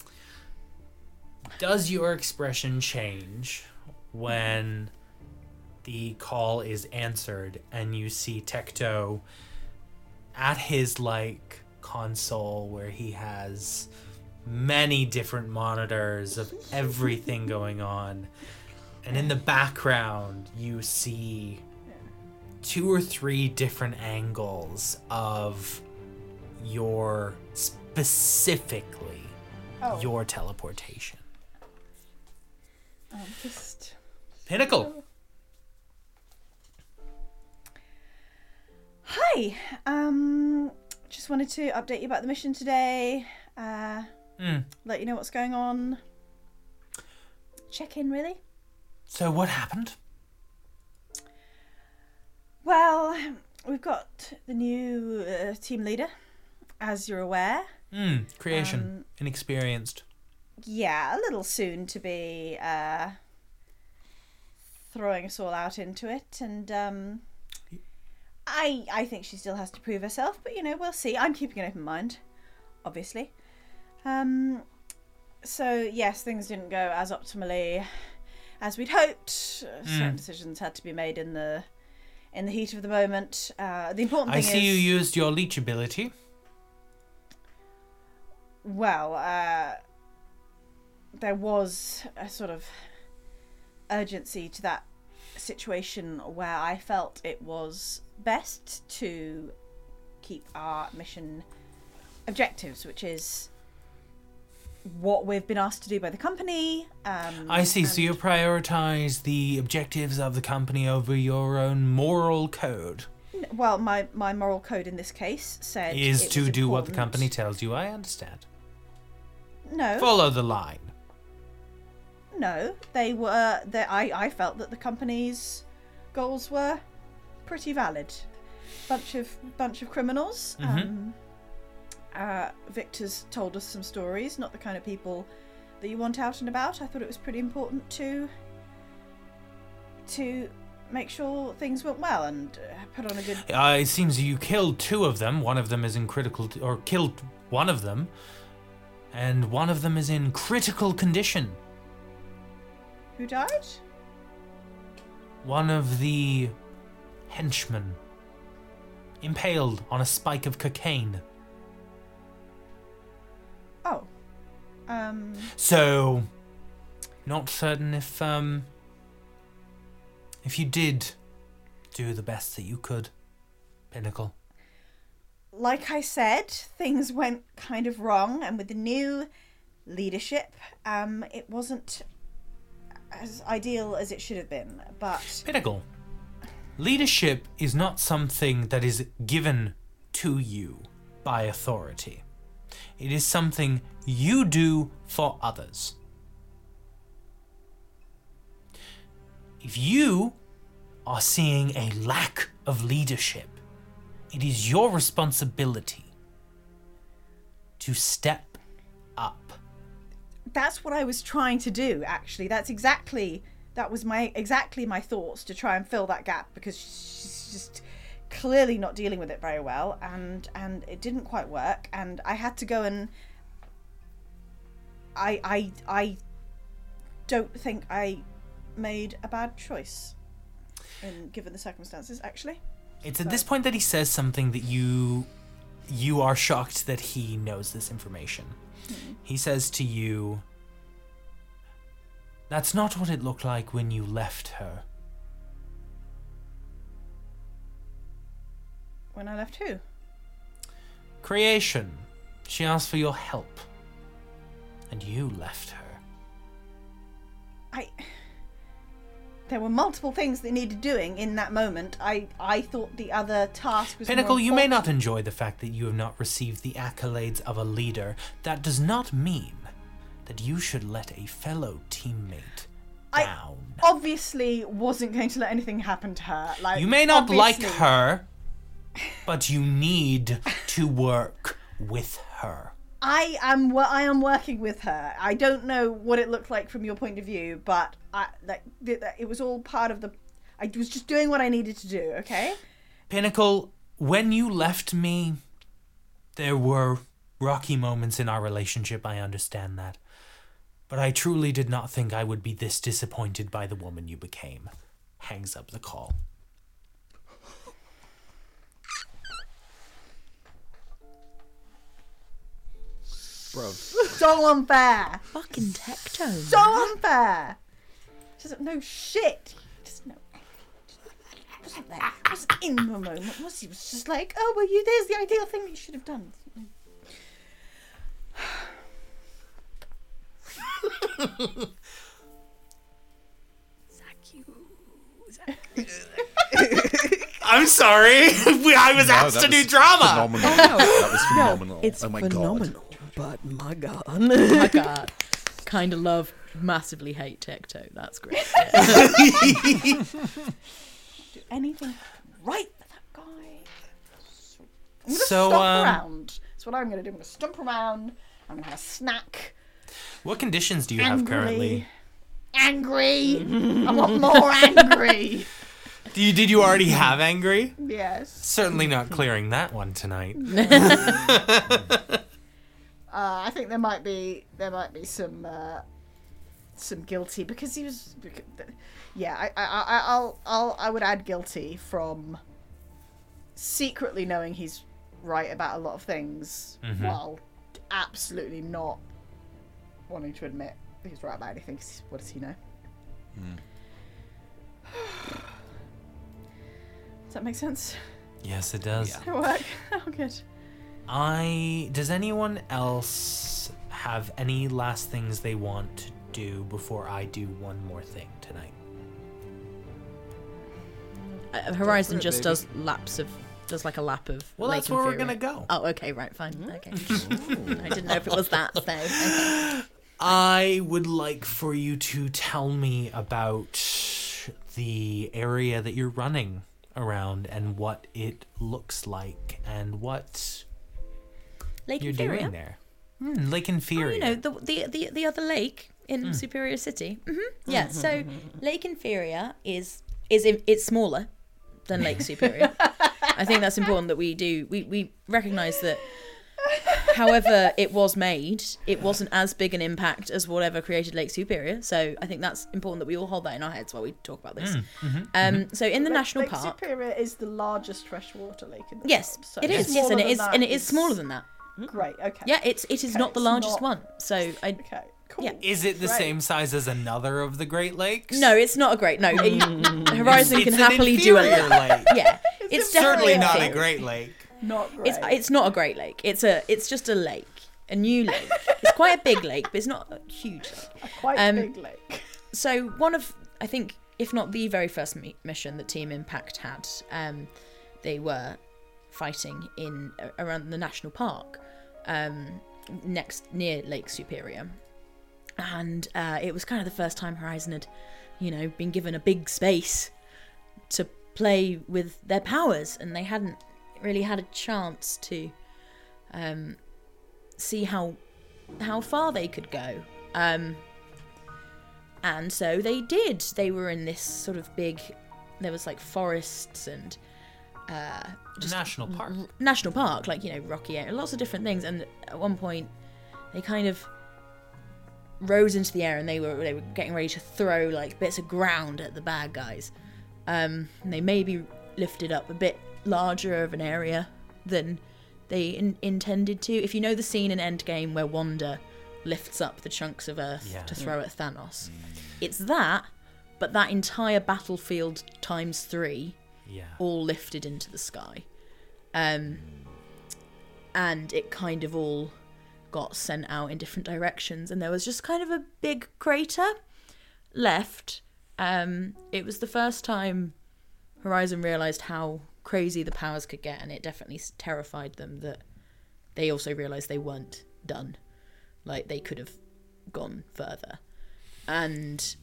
Does your expression change when the call is answered and you see Tecto at his like console where he has many different monitors of everything going on, and in the background you see two or three different angles of your specifically Oh. your teleportation. Um, just. Pinnacle. Hi. Um, just wanted to update you about the mission today. Uh, Hmm. let you know what's going on. Check in, really. So what happened? Well, we've got the new uh, team leader, as you're aware. Hmm. Creation. Um, Inexperienced. Yeah, a little soon to be uh, throwing us all out into it, and um, I I think she still has to prove herself, but you know, we'll see. I'm keeping an open mind, obviously. Um, so yes, things didn't go as optimally as we'd hoped. Uh, Certain Mm. decisions had to be made in the in the heat of the moment. Uh, the important I thing see is, you used your leech ability. well, uh, there was a sort of urgency to that situation where I felt it was best to keep our mission objectives, which is what we've been asked to do by the company. Um, I see. So and- you prioritize the objectives of the company over your own moral code. Well, my, my moral code in this case said Is it to was do what the important- company tells you. I understand. No, Follow the line. no, they were. They, I I felt that the company's goals were pretty valid. Bunch of bunch of criminals. Mhm. Um, uh, Victor's told us some stories. Not the kind of people that you want out and about. I thought it was pretty important to to make sure things went well and uh, put on a good. Uh, it seems you killed two of them. One of them is in critical, t- or killed one of them, and one of them is in critical condition. Who died? One of the henchmen, impaled on a spike of cocaine. Oh, um, So, not certain if um, if you did do the best that you could, Pinnacle. like I said, things went kind of wrong, and with the new leadership, um, it wasn't as ideal as it should have been. But Pinnacle. Leadership is not something that is given to you by authority. It is something you do for others. If you are seeing a lack of leadership, it is your responsibility to step up. that's what I was trying to do. Actually, that's exactly that was my exactly my thoughts to try and fill that gap, because she's just clearly not dealing with it very well, and and it didn't quite work, and I had to go and I I I don't think I made a bad choice in given the circumstances, actually. It's at this point that he says something that you you are shocked that he knows this information. He says to you, "That's not what it looked like when you left her." When I left who? Creation. She asked for your help. And you left her. I there were multiple things that needed doing in that moment. I I thought the other task was Pinnacle, more you may not important. enjoy the fact that you have not received the accolades of a leader. That does not mean that you should let a fellow teammate I- down. Obviously wasn't going to let anything happen to her. Like You may not like obviously- her, but you need to work with her. I am wo- I am working with her. I don't know what it looked like from your point of view, but I like th- th- it was all part of the. I was just doing what I needed to do. Okay. Pinnacle, when you left me, there were rocky moments in our relationship, I understand that. But I truly did not think I would be this disappointed by the woman you became. Hangs up the call. Bro. So unfair. Fucking Tectone. So unfair. She doesn't know shit. Just know. wasn't there. He was in the moment, was he? He was just like, oh, well, you, there's the ideal thing you should have done. I'm sorry. We- I was No, asked that to do was drama. Phenomenal. That was phenomenal. It's oh my phenomenal, but my god. Oh my god. Kind of love, massively hate Tecto. That's great. Yeah. Do anything right for that guy. I'm gonna So, stomp um, around. That's what I'm gonna do. I'm gonna stomp around. I'm gonna have a snack. What conditions do you have currently? Angry. I want more angry. Do you, did you already have angry? Yes. Certainly not clearing that one tonight. Uh, I think there might be there might be some uh, some guilty because he was. Because, yeah, I, I I I'll I'll I would add guilty from secretly knowing he's right about a lot of things Mhm. while absolutely not wanting to admit he's right about anything. 'Cause what does he know? Does that make sense? Yes, it does. Yeah. Did it work? Oh, good. I. Does anyone else have any last things they want to do before I do one more thing tonight? Uh, Horizon for it, just baby. does laps of, does like a lap of. Well, Lake that's where we're Inferior. gonna go. Oh, okay, right, fine. Okay. I didn't know if it was that, so. Okay. I would like for you to tell me about the area that you're running around and what it looks like and what Lake you're Inferior. doing there. Hmm, Lake Oh, Inferior. you know, the, the the the other lake in Superior City. hmm Yeah. So Lake Inferior is is it's smaller than Lake Superior. I think that's important that we do. We we recognise that. However, it was made, it wasn't as big an impact as whatever created Lake Superior. So I think that's important that we all hold that in our heads while we talk about this. Um, so in the Lake- national Lake park, Superior is the largest freshwater lake in the yes, world. So it is. Yes, smaller and it than is, that and it is smaller than that. Great. Okay. Yeah, it's it is Okay, not the it's largest not- one. So I Okay. Cool. Yeah. Is it the Right. same size as another of the Great Lakes? no, it's not a great no. It, Horizon It's can an happily do a inferior lap. lake. Yeah, it's definitely Certainly not a inferior. Great Lake. Not great. It's it's not a great lake. It's a it's just a lake, a new lake. It's quite a big lake, but it's not a huge lake. a quite um, big lake. So one of, I think, if not the very first mi- mission that Team Impact had, um, they were fighting in uh, around the national park, um, next near Lake Superior, and uh, it was kind of the first time Horizon had, you know, been given a big space to play with their powers, and they hadn't really had a chance to um, see how how far they could go. Um, and so they did. They were in this sort of big, there was like forests and uh, just National Park. r- national park, like, you know, rocky area, lots of different things. And at one point, they kind of rose into the air, and they were they were getting ready to throw like bits of ground at the bad guys. Um, and they maybe lifted up a bit larger of an area than they in- intended to. If you know the scene in Endgame where Wanda lifts up the chunks of Earth Yeah. to throw at Thanos, it's that, but that entire battlefield times three, Yeah. all lifted into the sky. Um, and it kind of all got sent out in different directions, and there was just kind of a big crater left. Um, it was the first time Horizon realised how crazy the powers could get, and it definitely s- terrified them that they also realised they weren't done. Like, they could have gone further. And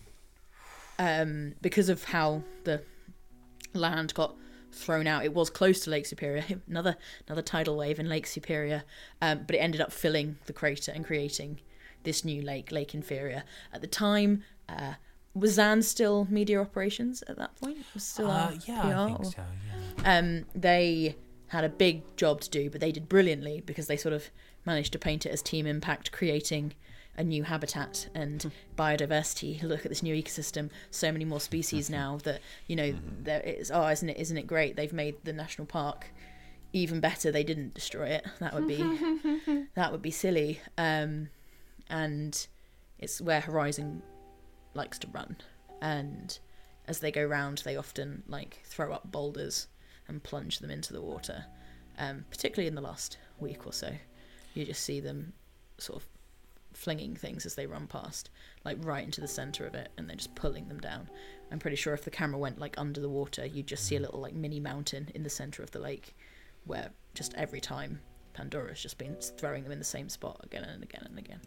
um, because of how the land got thrown out, it was close to Lake Superior, another another tidal wave in Lake Superior, um, but it ended up filling the crater and creating this new lake, Lake Inferior. At the time, uh, was Zan still media operations at that point? Was still Uh, our yeah, P R, I think or- so, yeah. um, they had a big job to do, but they did brilliantly because they sort of managed to paint it as Team Impact, creating a new habitat and biodiversity. Look at this new ecosystem. So many more species now that, you know, there is. Oh, isn't it? Isn't it great? They've made the national park even better. They didn't destroy it. That would be that would be silly. Um, and it's where Horizon likes to run, and as they go round, they often like throw up boulders and plunge them into the water. Um, particularly in the last week or so, you just see them sort of flinging things as they run past, like right into the center of it, and then just pulling them down. I'm pretty sure if the camera went like under the water, you'd just see a little like mini mountain in the center of the lake, where just every time Pandora's just been throwing them in the same spot again and again and again.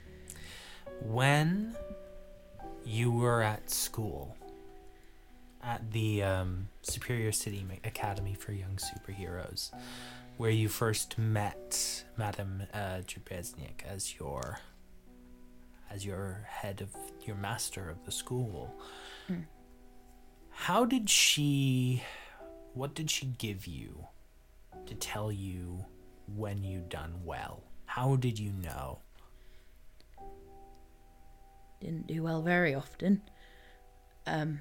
When you were at school, at the um, Superior City Academy for Young Superheroes, where you first met Madame uh, Trubeznik as your as your head of your master of the school, mm. how did she? What did she give you to tell you when you'd done well? How did you know? Didn't do well very often. Um,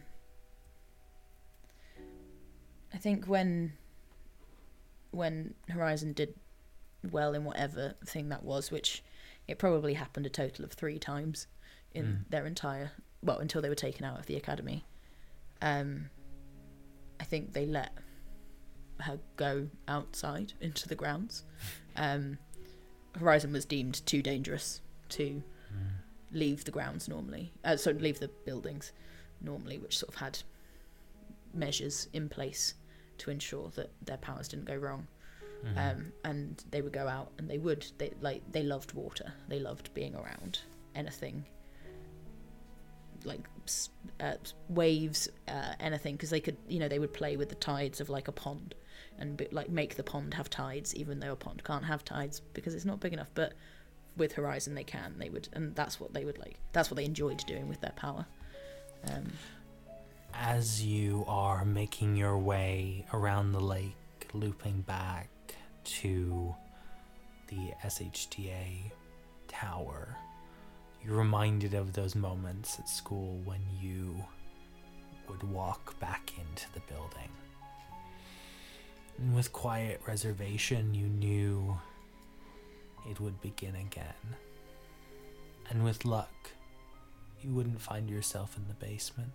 I think when when Horizon did well in whatever thing that was, which it probably happened a total of three times in mm. their entire, well, until they were taken out of the academy. Um, I think they let her go outside into the grounds. Um, Horizon was deemed too dangerous to mm. leave the grounds normally, uh, so leave the buildings normally, which sort of had measures in place to ensure that their powers didn't go wrong. Mm-hmm. Um, and they would go out, and they would they like they loved water. They loved being around anything like uh, waves, uh, anything, because they could, you know, they would play with the tides of like a pond, and be, like make the pond have tides, even though a pond can't have tides because it's not big enough. But with Horizon, they can. They would, and that's what they would like. That's what they enjoyed doing with their power. Um, As you are making your way around the lake, looping back to the S H D A tower, you're reminded of those moments at school when you would walk back into the building. And with quiet reservation, you knew it would begin again. And with luck, you wouldn't find yourself in the basement.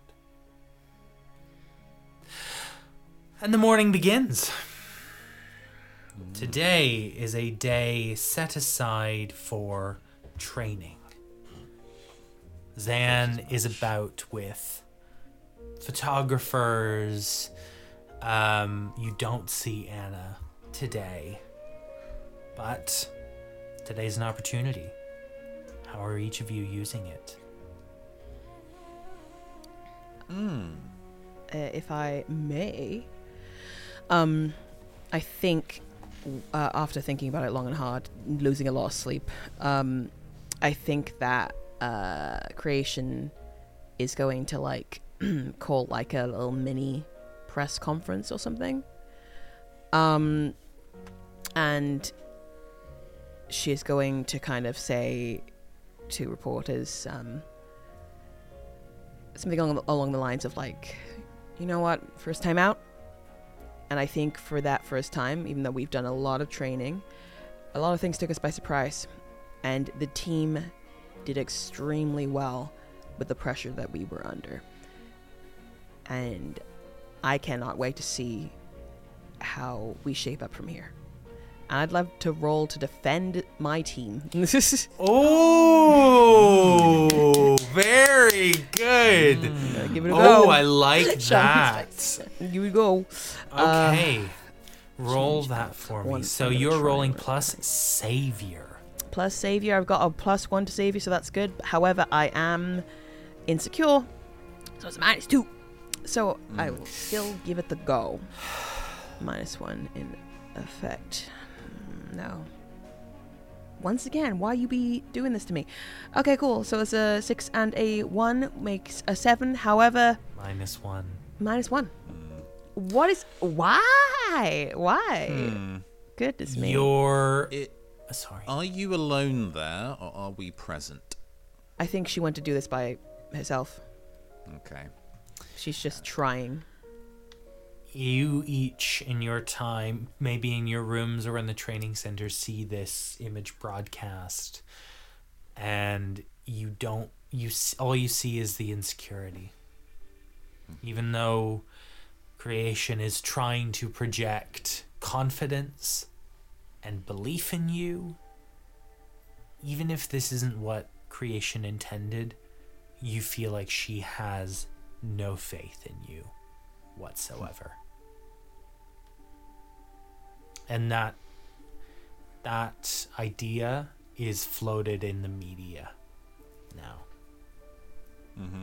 And the morning begins. Today is a day set aside for training. Zan is about with photographers. Um, you don't see Anna today, but today's an opportunity. How are each of you using it? Mm. Uh, if I may, um, I think uh, after thinking about it long and hard, losing a lot of sleep, um, I think that uh, creation is going to like call like a little mini press conference or something, um, and she's going to kind of say to reporters um, something along, along the lines of like, you know what, first time out. And I think for that first time, even though we've done a lot of training, a lot of things took us by surprise. And the team did extremely well with the pressure that we were under. And I cannot wait to see how we shape up from here. And I'd love to roll to defend my team. Oh, very good. Mm, give it a oh, go. I like that. Here we go. Okay. Uh, Roll that for me. So you're rolling plus Savior. Plus Savior. I've got a plus one to Savior, so that's good. However, I am insecure, so it's a minus two. So mm. I will still give it the go. Minus one in effect. No. Once again, why you be doing this to me? Okay, cool. So it's a six and a one makes a seven. However, minus one. Minus one. Mm. What is? Why? Why? Hmm. Goodness me. You're. It, uh, sorry. Are you alone there, or are we present? I think she went to do this by herself. Okay. She's just trying. You each in your time, maybe in your rooms or in the training center, see this image broadcast, and you don't, you all you see is the insecurity. Even though creation is trying to project confidence and belief in you, even if this isn't what creation intended, you feel like she has no faith in you whatsoever. And that that idea is floated in the media now. Mm-hmm.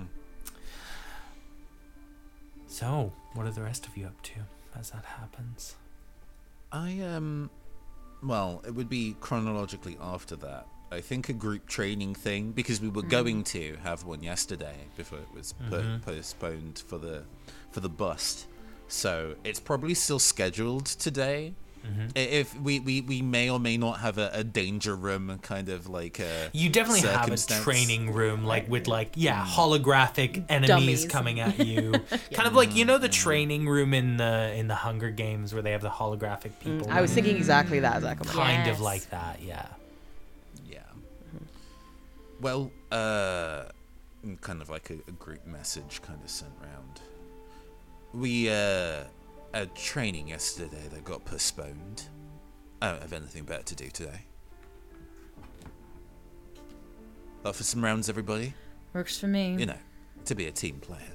So, what are the rest of you up to as that happens? I, um, well, it would be chronologically after that. I think a group training thing, because we were Mm. going to have one yesterday before it was po- Mhm. postponed for the for the bust. So it's probably still scheduled today. Mm-hmm. I- If we, we, we may or may not have a, a danger room kind of like a You definitely have a circumstance. training room, like with like yeah, holographic enemies Dummies. coming at you. Kind of like you know the training room in the in the Hunger Games where they have the holographic people. I was thinking exactly that, Zach. I'm like, kind Yes. of like that, yeah. Yeah. Well, uh, kind of like a, a group message kind of sent round. We uh, had training yesterday that got postponed. I don't have anything better to do today. Up for some rounds, everybody? Works for me. You know, to be a team player.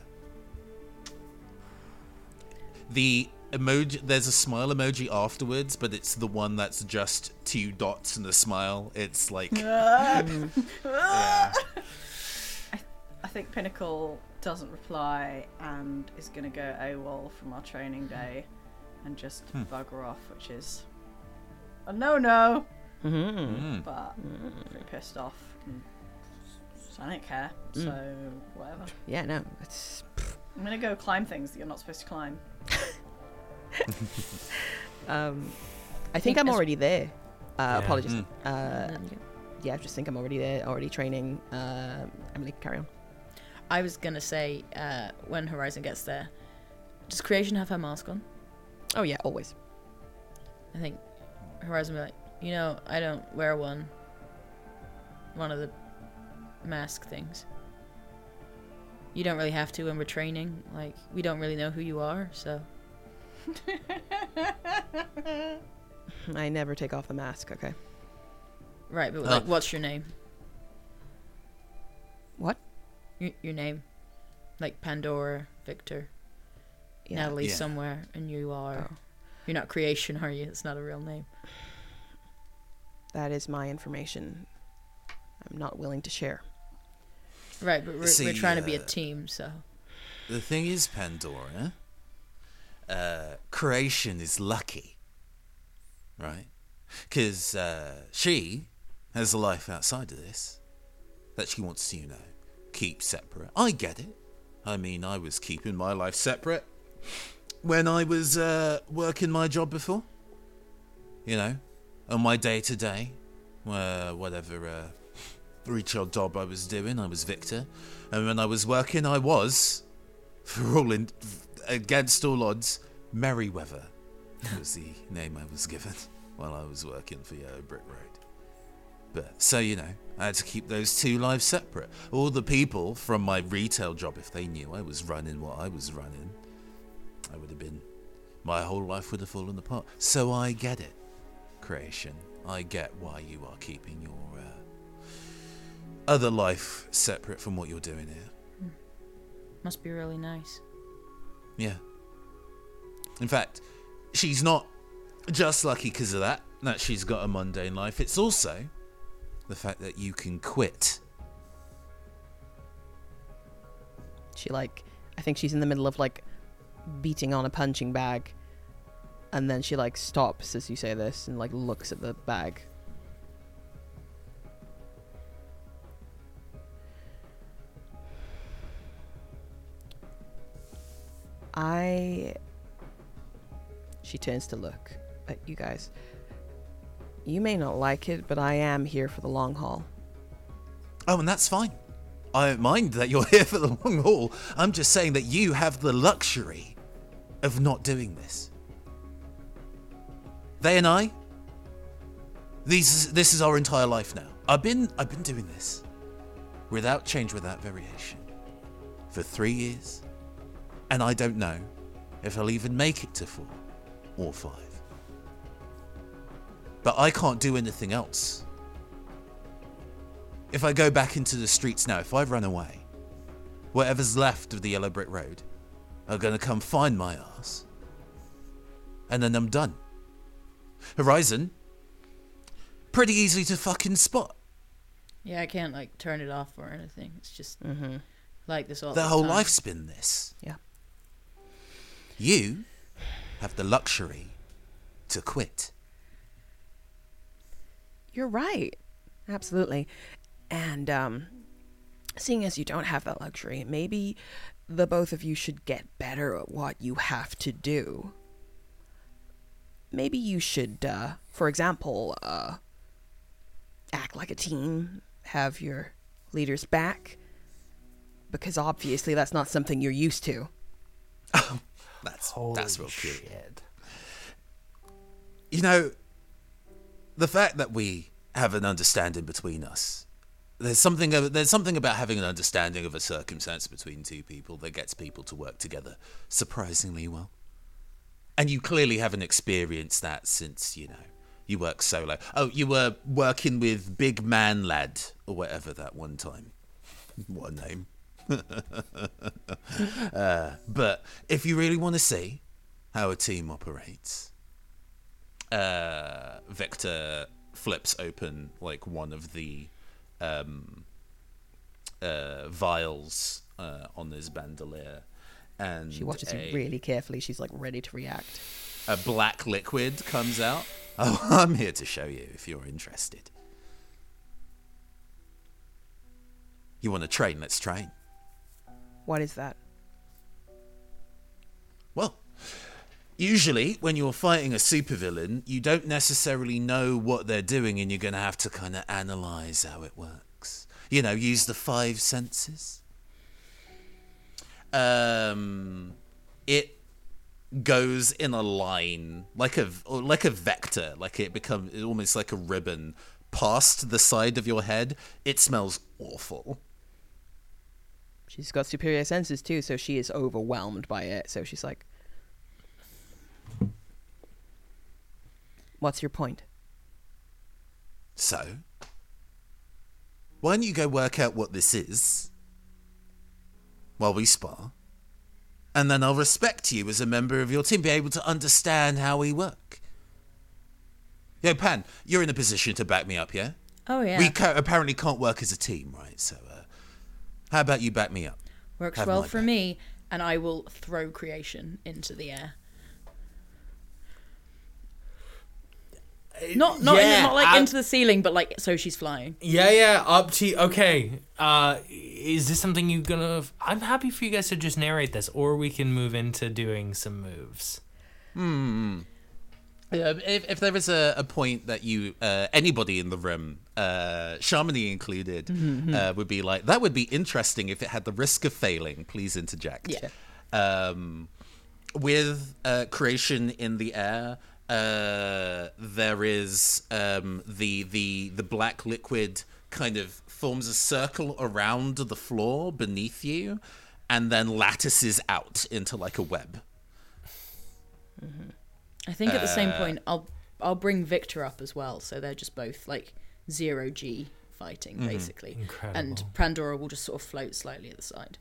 The emoji, there's a smile emoji afterwards, but it's the one that's just two dots and a smile. It's like, I, I think Pinnacle doesn't reply and is going to go AWOL from our training day and just bugger off, which is a no-no, mm-hmm. mm, but I'm pretty pissed off. And so I don't care, so whatever. Yeah, no, it's I'm going to go climb things that you're not supposed to climb. um, I think think I'm as- already there. Uh, Yeah. Apologies. Mm. Uh, yeah, I just think I'm already there, already training. Uh, Emily, carry on. I was gonna say uh, when Horizon gets there, does Creation have her mask on? Oh yeah, always. I think Horizon will be like, you know, I don't wear one. One of the mask things. You don't really have to when we're training. Like, we don't really know who you are, so. I never take off the mask. Okay. Right, but Uh. like, what's your name? What? Your, your name? Like Pandora, Victor, Yeah. Natalie Yeah. somewhere, and you are. Oh. You're not Creation, are you? It's not a real name. That is my information. I'm not willing to share. Right, but we're, See, we're trying to be a uh, team, so. the thing is, Pandora, uh, creation is lucky, right? Because uh, she has a life outside of this that she wants to, you know, keep separate. I get it. I mean, I was keeping my life separate when I was uh, working my job before. You know, on my day to day, whatever uh, retail job I was doing, I was Victor, and when I was working, I was, for all in, against all odds, Merryweather was the name I was given while I was working for Yellow Brick Road. But, so, you know, I had to keep those two lives separate. All the people from my retail job, if they knew I was running what I was running, I would have been, my whole life would have fallen apart. So I get it, Creation. I get why you are keeping your uh, other life separate from what you're doing here. Must be really nice. Yeah. In fact, she's not just lucky because of that, that she's got a mundane life. It's also the fact that you can quit. She like, I think she's in the middle of like beating on a punching bag, and then she like stops as you say this and like looks at the bag. I. She turns to look at you guys. You may not like it, but I am here for the long haul. Oh, and that's fine. I don't mind that you're here for the long haul. I'm just saying that you have the luxury of not doing this. They and I, these this is our entire life now. I've been I've been doing this without change, without variation, for three years, And I don't know if I'll even make it to four or five. But I can't do anything else. If I go back into the streets now, if I run away, whatever's left of the Yellow Brick Road are gonna come find my ass. And then I'm done. Horizon, pretty easy to fucking spot. Yeah, I can't like turn it off or anything. It's just Mm-hmm. like this all Their the whole time. life's been this. Yeah. You have the luxury to quit. You're right. Absolutely. And um, seeing as you don't have that luxury, maybe the both of you should get better at what you have to do. Maybe you should, uh, for example, uh, act like a team, have your leaders back, because obviously that's not something you're used to. That's Holy that's real cute. shit. You know, the fact that we have an understanding between us, there's something of, there's something about having an understanding of a circumstance between two people that gets people to work together surprisingly well. And you clearly haven't experienced that since, you know, you work solo. Oh, you were working with Big Man Lad or whatever that one time. What a name. uh, but if you really want to see how a team operates, uh, Victor flips open like one of the um, uh, vials uh, on his bandolier, and She watches a, you really carefully. She's like ready to react. a black liquid comes out. Oh, I'm here to show you if you're interested. You want to train? Let's train. What is that? Well, usually when you're fighting a supervillain, you don't necessarily know what they're doing, and you're going to have to kind of analyze how it works. You know, use the five senses. Um, it goes in a line, like a or like a vector, like it becomes almost like a ribbon past the side of your head. It smells awful. She's got superior senses too, so she is overwhelmed by it. So she's like, "What's your point?" So, why don't you go work out what this is while we spar? And then I'll respect you as a member of your team, be able to understand how we work. Yo, Pan, you're in a position to back me up, yeah? Oh yeah, We ca- apparently can't work as a team, right? So, uh, how about you back me up? works have well my for back. me, and I will throw creation into the air. Not not in, Yeah, not like I- into the ceiling, but like so she's flying. Yeah, yeah, up to you. Okay, uh, is this something you gonna... I'm happy for you guys to just narrate this, or we can move into doing some moves. Yeah, if, if there is a, a point that you, uh, anybody in the room, uh, Shamini included, uh, would be like, that would be interesting if it had the risk of failing, please interject. Yeah. Um, with uh, creation in the air, uh, there is um, the, the, the black liquid kind of forms a circle around the floor beneath you and then lattices out into like a web. I think at the same Uh, point I'll I'll bring Victor up as well, so they're just both like zero G fighting basically, Incredible. and Pandora will just sort of float slightly at the side.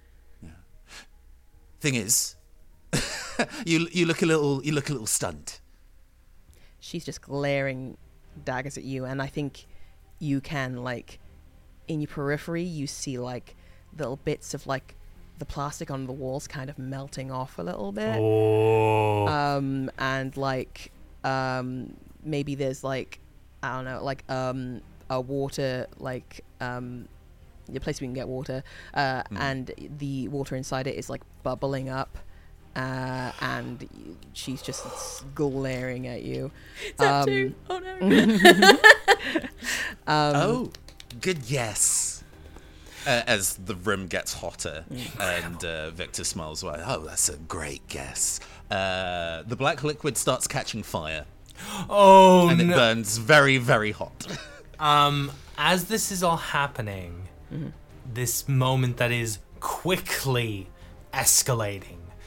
Thing is, you you look a little you look a little stunned. She's just glaring daggers at you, and I think you can, like, in your periphery, you see like little bits of like the plastic on the walls kind of melting off a little bit. Oh. Um, and like, um, maybe there's like, I don't know, like um, a water, like um, a place we can get water, uh, and the water inside it is like bubbling up. Uh, and she's just glaring at you. Step Um, two. Oh no. Um, Oh, good guess. Uh, as the room gets hotter and uh, Victor smiles away. Oh, that's a great guess. Uh, the black liquid starts catching fire Oh, and it no. burns very, very hot. Um, as this is all happening, Mm-hmm. this moment that is quickly escalating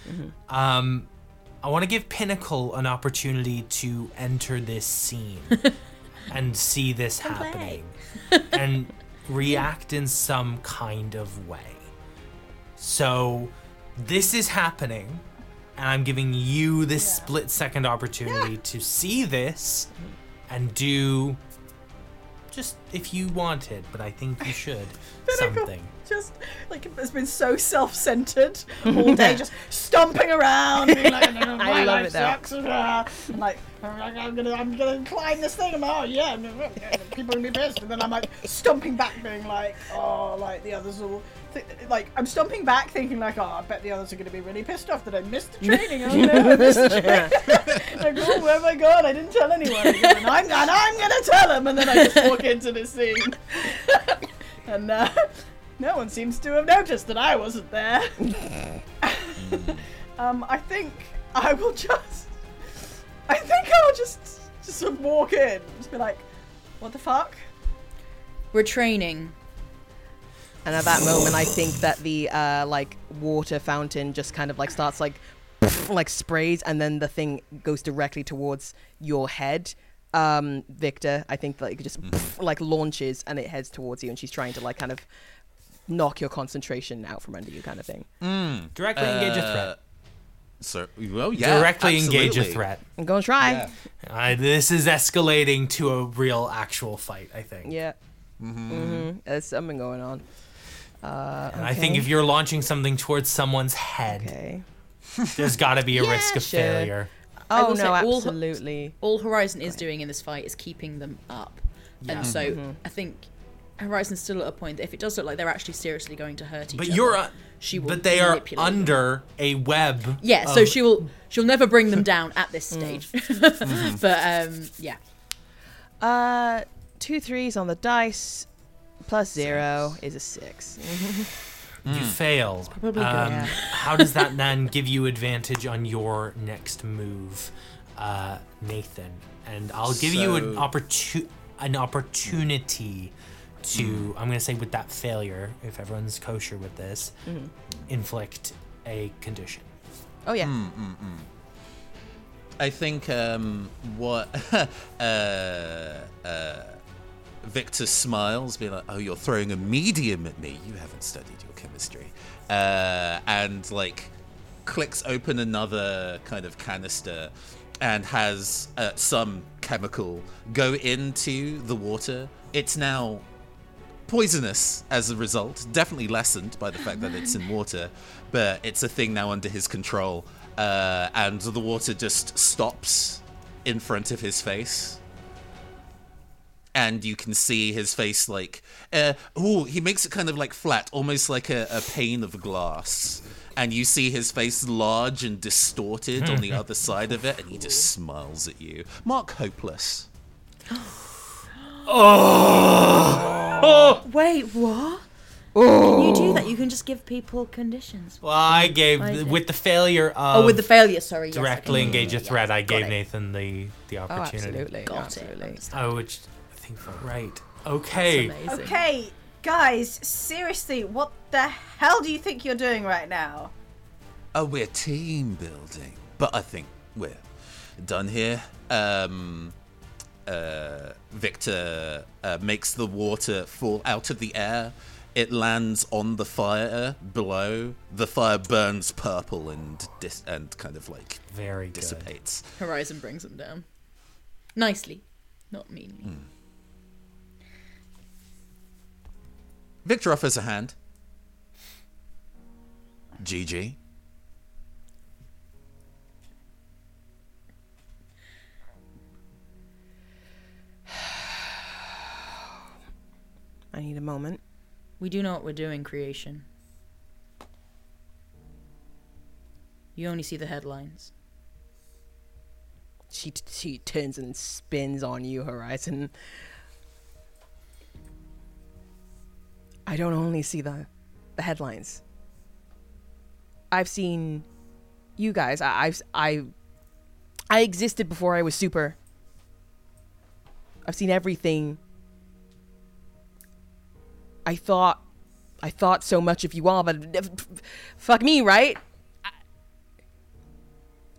Um, I want to give Pinnacle an opportunity to enter this scene and see this Come play. happening and react in some kind of way. So this is happening, and I'm giving you this split second opportunity to see this and do just if you wanted, but I think you should something. Just like it's been so self-centered all day, just stomping around. Being like, my I love life it though. sucks, uh, and like I'm gonna, I'm gonna climb this thing. I'm like, oh yeah, people are gonna be pissed. And then I'm like stomping back, being like, oh, like the others will. Th- like I'm stomping back, thinking like, oh, I bet the others are gonna be really pissed off that I missed the training. Oh no, I missed the training. Like, oh, where have I gone? I didn't tell anyone. And I'm, and I'm gonna tell them. And then I just walk into this scene, and. Uh, No one seems to have noticed that I wasn't there. um, I think I will just... I think I'll just just sort of walk in. Just be like, what the fuck? We're training. And at that moment, I think that the uh, like water fountain just kind of like starts like like sprays, and then the thing goes directly towards your head. Um, Victor, I think like it just like launches and it heads towards you, and she's trying to like kind of knock your concentration out from under you, kind of thing. Mm. Directly engage a threat. So, well, yeah, Directly engage a absolutely. threat. I'm gonna try. Yeah. Uh, this is escalating to a real, actual fight, I think. Yeah. Mm-hmm. Mm-hmm. There's something going on. Uh, And I think if you're launching something towards someone's head, okay. there's got to be a Yeah, risk of sure. failure. I Oh will no, say all- absolutely. All Horizon is doing in this fight is keeping them up. Yeah. And so Mm-hmm. I think Horizon's still at a point that if it does look like they're actually seriously going to hurt each But other, you're, uh, she will but they are manipulate them. under a web. Yeah, so of- she will she'll never bring them down at this Mm. stage. But um yeah. Uh, two threes on the dice, plus zero is a six. You fail. probably good, Um, yeah. How does that then give you advantage on your next move, uh, Nathan? And I'll give you an So- opportu- an opportunity to, I'm going to say with that failure, if everyone's kosher with this, inflict a condition. Oh yeah. I think um, what uh, uh, Victor smiles, being like, "Oh, you're throwing a medium at me. You haven't studied your chemistry," uh, and like clicks open another kind of canister and has uh, some chemical go into the water. It's now poisonous as a result, definitely lessened by the fact that it's in water, but it's a thing now under his control, uh, and the water just stops in front of his face. And you can see his face like, uh, oh, he makes it kind of like flat, almost like a, a pane of glass. And you see his face large and distorted on the other side of it, and he just smiles at you. Mark Hopeless. Wait, what? Can you do that? You can just give people conditions. Well, I gave, I did. with the failure of Oh, with the failure, sorry. Yes, directly okay. engage a Yes, threat, I got gave it. Nathan the, the Oh, opportunity. absolutely. Got it. absolutely. Oh, which I think felt right. Okay. Amazing. Okay, guys, seriously, what the hell do you think you're doing right now? Oh, we're team building. But I think we're done here. Um, uh, Victor uh, makes the water fall out of the air. It lands on the fire below. The fire burns purple and dis- and kind of like Very good. dissipates. Horizon brings them down. Nicely, not meanly. Hmm. Victor offers a hand. G G. I need a moment. We do know what we're doing, creation. You only see the headlines. She she turns and spins on you, Horizon. I don't only see the the headlines. I've seen you guys. I, I've I I existed before I was super. I've seen everything. I thought I thought so much of you all, but f- fuck me, right? I,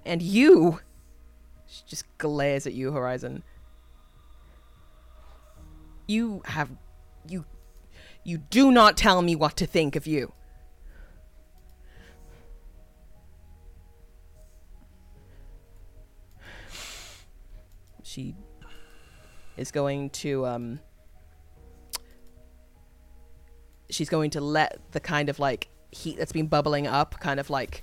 And you, she just glares at you, Horizon. You have, you, you do not tell me what to think of you. She is going to, um, she's going to let the kind of like heat that's been bubbling up kind of like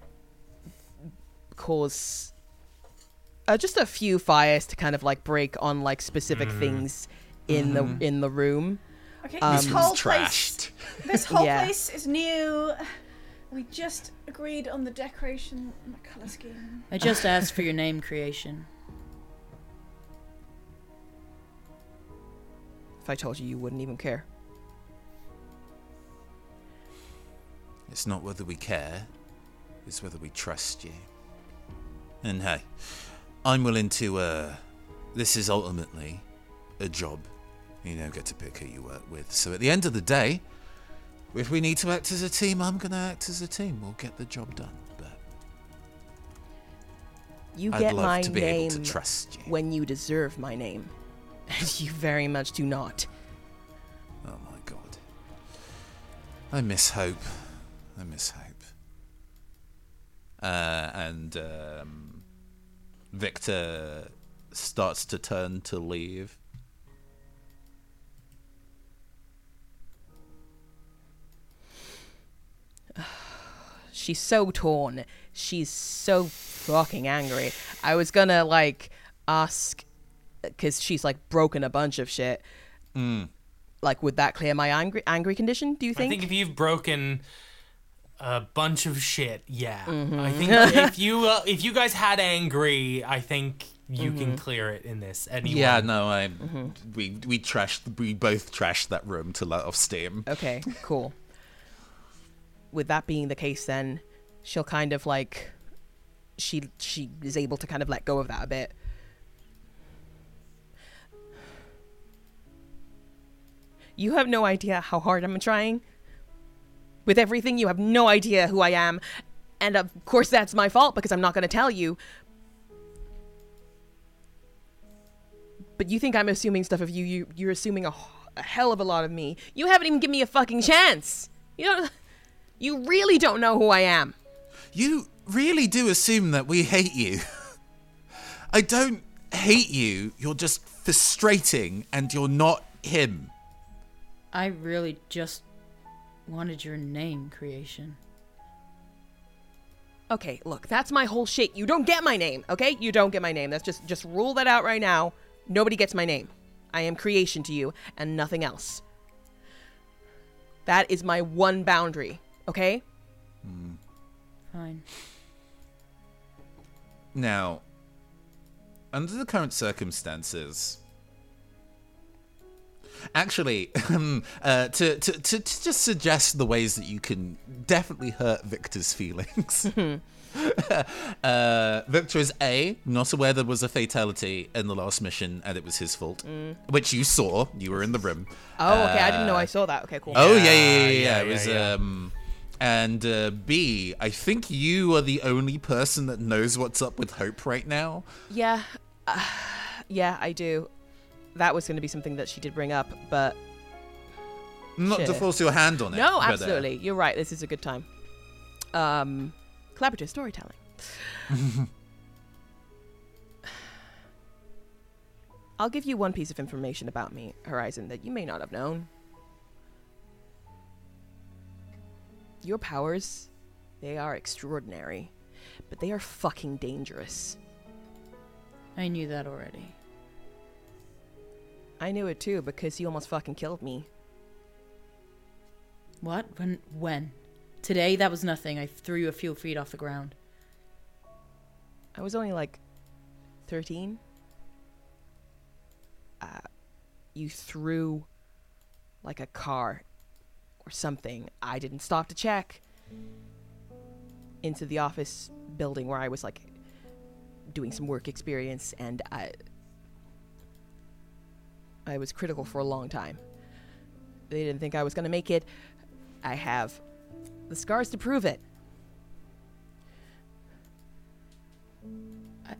cause uh, just a few fires to kind of like break on like specific mm. things in mm-hmm. the in the room. Okay, Um, this whole trashed. place, this whole Yeah. place is new. We just agreed on the decoration and the color scheme. I just asked for your name, Creation. If I told you, you wouldn't even care. It's not whether we care, it's whether we trust you. And hey, I'm willing to, uh, this is ultimately a job. You don't get to pick who you work with. So at the end of the day, if we need to act as a team, I'm going to act as a team. We'll get the job done. But You I'd get love my to be name able to trust you. when you deserve my name. And you very much do not. Oh my god. I miss Hope. I miss Hope. Uh, and um, Victor starts to turn to leave. She's so torn. She's so fucking angry. I was gonna like ask, because she's like broken a bunch of shit. Mm. Like, would that clear my angry angry condition? Do you think? I think if you've broken a bunch of shit, yeah. Mm-hmm. I think if you uh, if you guys had angry, I think you Mm-hmm. can clear it in this. Anyway. Yeah, no, I Mm-hmm. we we trashed we both trashed that room to let off steam. Okay, cool. With that being the case, then she'll kind of like she she is able to kind of let go of that a bit. You have no idea how hard I'm trying. With everything, you have no idea who I am. And of course that's my fault because I'm not going to tell you. But you think I'm assuming stuff of you. you you're assuming a, a hell of a lot of me. You haven't even given me a fucking chance. You don't... You really don't know who I am. You really do assume that we hate you. I don't hate you. You're just frustrating and you're not him. I really just wanted your name, Creation. Okay, look, that's my whole shit. You don't get my name, okay? You don't get my name. That's just just rule that out right now. Nobody gets my name. I am Creation to you and nothing else. That is my one boundary, okay? Mm. Fine. Now, under the current circumstances, actually, um, uh, to, to, to, to just suggest the ways that you can definitely hurt Victor's feelings. uh, Victor is A, not aware there was a fatality in the last mission and it was his fault, Mm. which you saw. You were in the room. Oh, okay. I didn't know Uh, I saw that. Okay, cool. Oh, yeah, yeah, yeah, yeah. yeah, It was, yeah, yeah. um... And uh, B, I think you are the only person that knows what's up with Hope right now. Yeah. Uh, yeah, I do. That was going to be something that she did bring up, but... Not to Shit. force your hand on it. No, but, uh, absolutely. You're right. This is a good time. Um, collaborative storytelling. I'll give you one piece of information about me, Horizon, that you may not have known. Your powers, they are extraordinary, but they are fucking dangerous. I knew that already. I knew it too, because you almost fucking killed me. What? When? When? Today? That was nothing. I threw you a few feet off the ground. I was only like thirteen. Uh, you threw like a car or something. I didn't stop to check. Into the office building where I was like doing some work experience, and I I was critical for a long time. They didn't think I was gonna make it. I have the scars to prove it. I,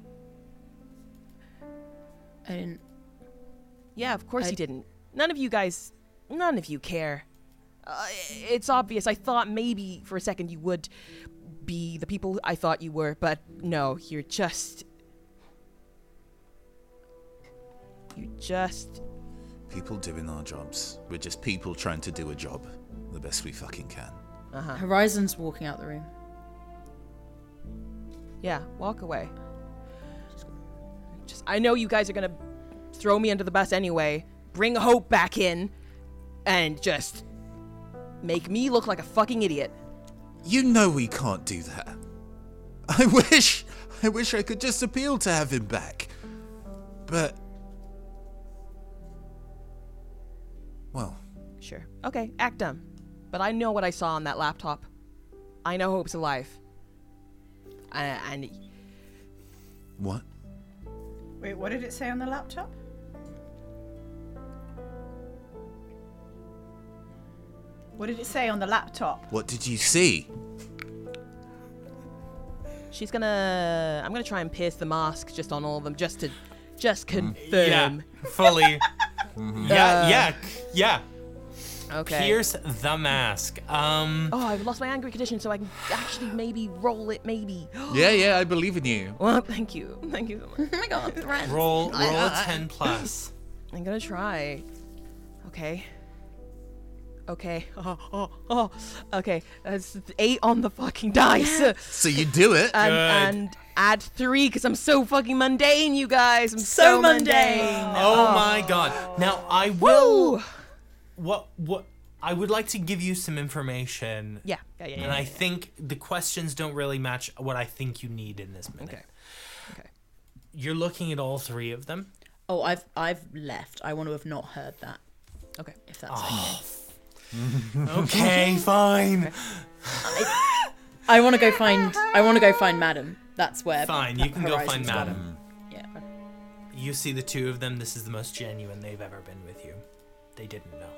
I didn't. Yeah, of course I- you didn't. None of you guys, none of you care. Uh, it's obvious. I thought maybe for a second you would be the people I thought you were, but no, you're just... You're just... People doing our jobs. We're just people trying to do a job the best we fucking can. Uh-huh. Horizon's walking out the room. Yeah, walk away. Just, I know you guys are gonna throw me under the bus anyway, bring Hope back in, and just make me look like a fucking idiot. You know we can't do that. I wish, I wish I could just appeal to have him back. But... Well... Sure. Okay, act dumb. But I know what I saw on that laptop. I know Hope's alive. Uh, and What? Wait, what did it say on the laptop? What did it say on the laptop? What did you see? she's gonna... I'm gonna try and pierce the mask just on all of them, just to... Just confirm. Yeah, fully. Yeah, yeah, yeah. Okay. Pierce the mask. Um, Oh, I've lost my angry condition, so I can actually maybe roll it, maybe. Yeah, yeah, I believe in you. Well, thank you. Thank you so much. Oh my god, threats. roll, roll a ten plus. I'm gonna try. Okay. Okay. Oh, oh, oh. Okay. That's eight on the fucking dice. So you do it. And, Good. and add three, because I'm so fucking mundane, you guys. I'm so, So mundane. mundane. Oh my god. Now I will. Woo! What? What? I would like to give you some information. Yeah. Yeah, yeah, yeah. And I think the questions don't really match what I think you need in this minute. Okay. Okay. You're looking at all three of them. Oh, I've I've left. I want to have not heard that. Okay. If that's Oh. Okay, fine. okay. I want to go find. I want to go find Madam. That's where. Fine, you can go find Horizon's got Madam. him. Yeah. You see the two of them. This is the most genuine they've ever been with you. They didn't know.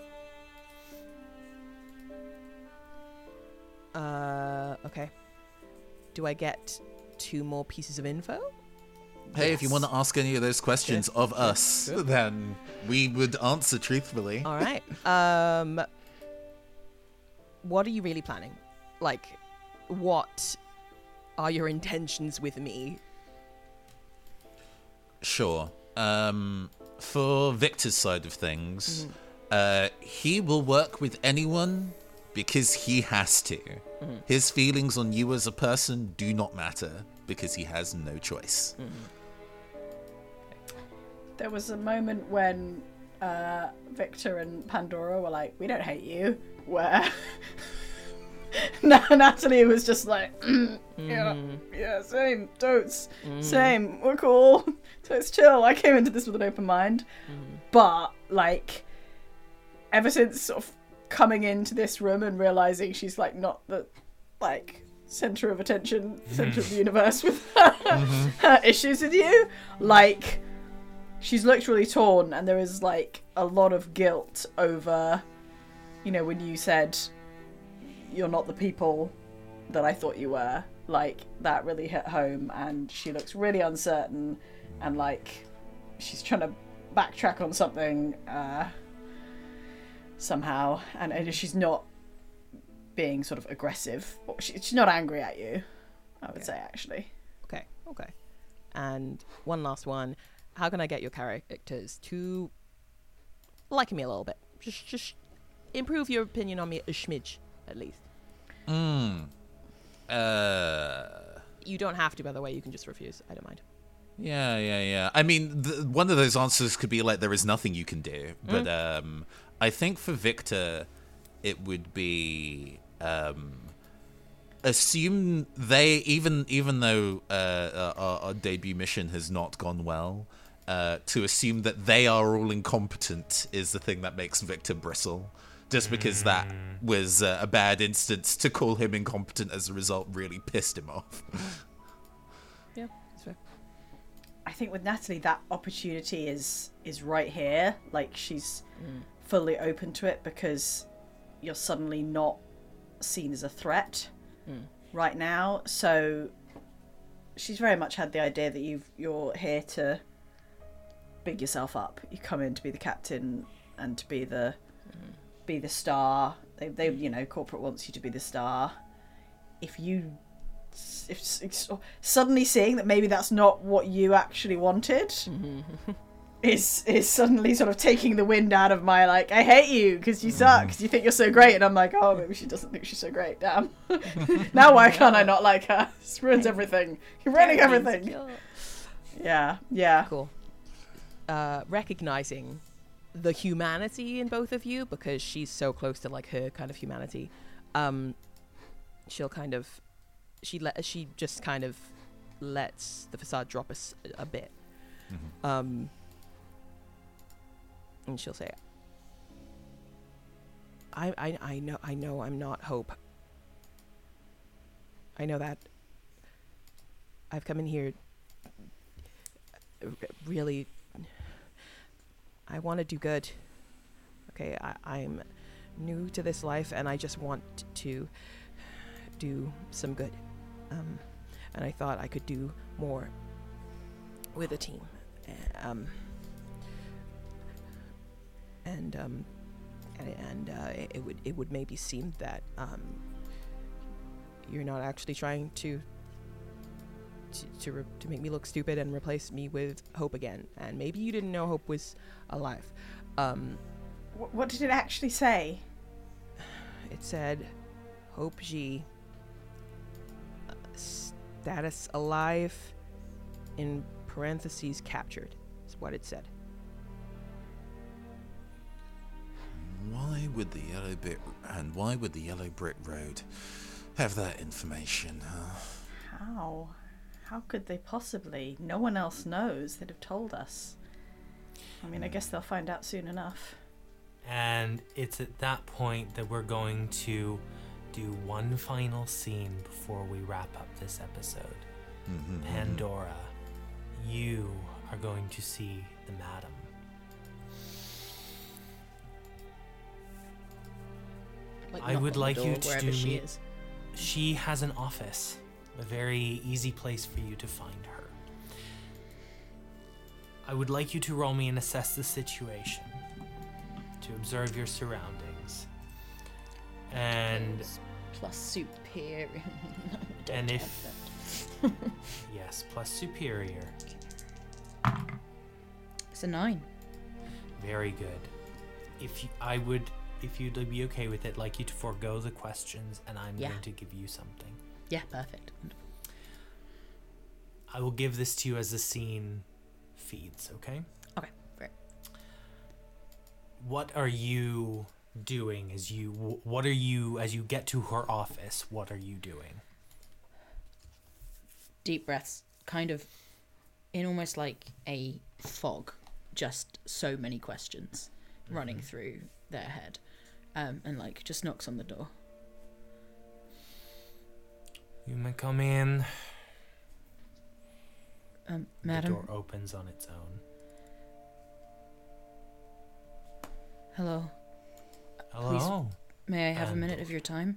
Uh, okay. Do I get two more pieces of info? Hey, if you Yes. want to ask any of those questions of us, then we would answer truthfully. All right. Um, what are you really planning? Like, what are your intentions with me? Sure. Um, for Victor's side of things, uh, he will work with anyone because he has to. His feelings on you as a person do not matter because he has no choice. There was a moment when uh, Victor and Pandora were like, "We don't hate you," where Natalie was just like, mm, "Yeah, yeah, same, totes, same, we're cool, totes chill." I came into this with an open mind, but like, ever since sort of coming into this room and realizing she's like not the like center of attention, center of the universe with her, her issues with you, like. She's looked really torn, and there is like a lot of guilt over, you know, when you said you're not the people that I thought you were. Like that really hit home, and she looks really uncertain, and like she's trying to backtrack on something uh, somehow, and, and she's not being sort of aggressive. She, she's not angry at you, I would say actually. Okay. Okay. And one last one. How can I get your characters to like me a little bit? Just, just improve your opinion on me a smidge, at least. Hmm. Uh. You don't have to, by the way. You can just refuse. I don't mind. Yeah, yeah, yeah. I mean, th- one of those answers could be like, there is nothing you can do. But um, I think for Victor, it would be um, assume they, even even though uh, our, our debut mission has not gone well, uh, to assume that they are all incompetent is the thing that makes Victor bristle. Just because that was uh, a bad instance, to call him incompetent as a result really pissed him off. Yeah, that's fair. I think with Natalie, that opportunity is is right here. Like she's fully open to it because you're suddenly not seen as a threat right now. So she's very much had the idea that you've you're here to big yourself up. You come in to be the captain and to be the mm. be the star. They they you know corporate wants you to be the star. If you if, if suddenly seeing that maybe that's not what you actually wanted. Mm-hmm. Is is suddenly sort of taking the wind out of my, like, I hate you because you suck, because you think you're so great, and I'm like, oh, maybe she doesn't think she's so great, damn. Now why can't I not like her? This ruins everything. You're ruining everything. Yeah, yeah. Cool. Uh, recognizing the humanity in both of you, because she's so close to, like, her kind of humanity, um, she'll kind of, she let she just kind of lets the facade drop a, s- a bit. Mm-hmm. Um. And she'll say, I, I, I know, I know I'm not Hope. I know that. I've come in here really, I want to do good. Okay, I, I'm new to this life and I just want to do some good. Um, and I thought I could do more with a team. Um, And um, and uh, it, it would it would maybe seem that um, you're not actually trying to to to, re- to make me look stupid and replace me with Hope again. And maybe you didn't know Hope was alive. Um, what, what did it actually say? It said, Hope G, uh, status alive, in parentheses captured. Is what it said. Why would the yellow brick and why would the yellow brick road have that information? Huh? How? How could they possibly? No one else knows. They'd have told us. I mean, I guess they'll find out soon enough. And it's at that point that we're going to do one final scene before we wrap up this episode. Mm-hmm, Pandora, mm-hmm. You are going to see the madam. Like I would like you to wherever do she me. is. She has an office, a very easy place for you to find her. I would like you to roll me and assess the situation, to observe your surroundings, and plus superior. and if yes, plus superior. It's a nine. Very good. If you, I would. If you'd be okay with it, like you to forego the questions, and I'm yeah. going to give you something. Yeah, perfect. I will give this to you as the scene feeds, okay? Okay, great. What are you doing as you, what are you, as you get to her office, what are you doing? Deep breaths, kind of in almost like a fog, just so many questions mm-hmm. running through their head. Um, and like just knocks on the door. You may come in. Um, madam. The door opens on its own. Hello. Hello. Please, may I have and a minute of your time?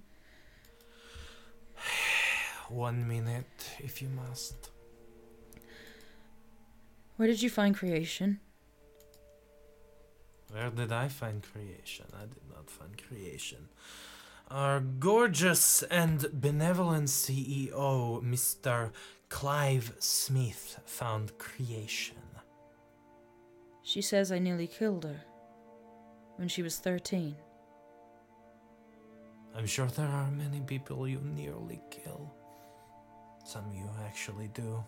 One minute, if you must. Where did you find creation? Where did I find creation? I did not find creation. Our gorgeous and benevolent C E O, Mister Clive Smith, found creation. She says I nearly killed her when she was thirteen. I'm sure there are many people you nearly kill. Some you actually do.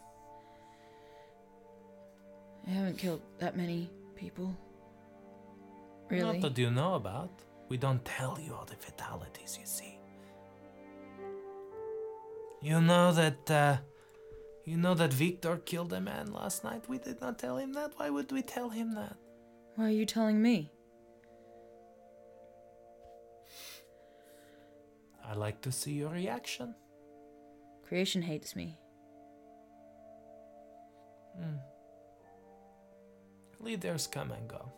I haven't killed that many people. Really? Not that you know about. We don't tell you all the fatalities, you see. You know that, uh, you know that Victor killed a man last night? We did not tell him that. Why would we tell him that? Why are you telling me? I like to see your reaction. Creation hates me. Hmm. Leaders come and go.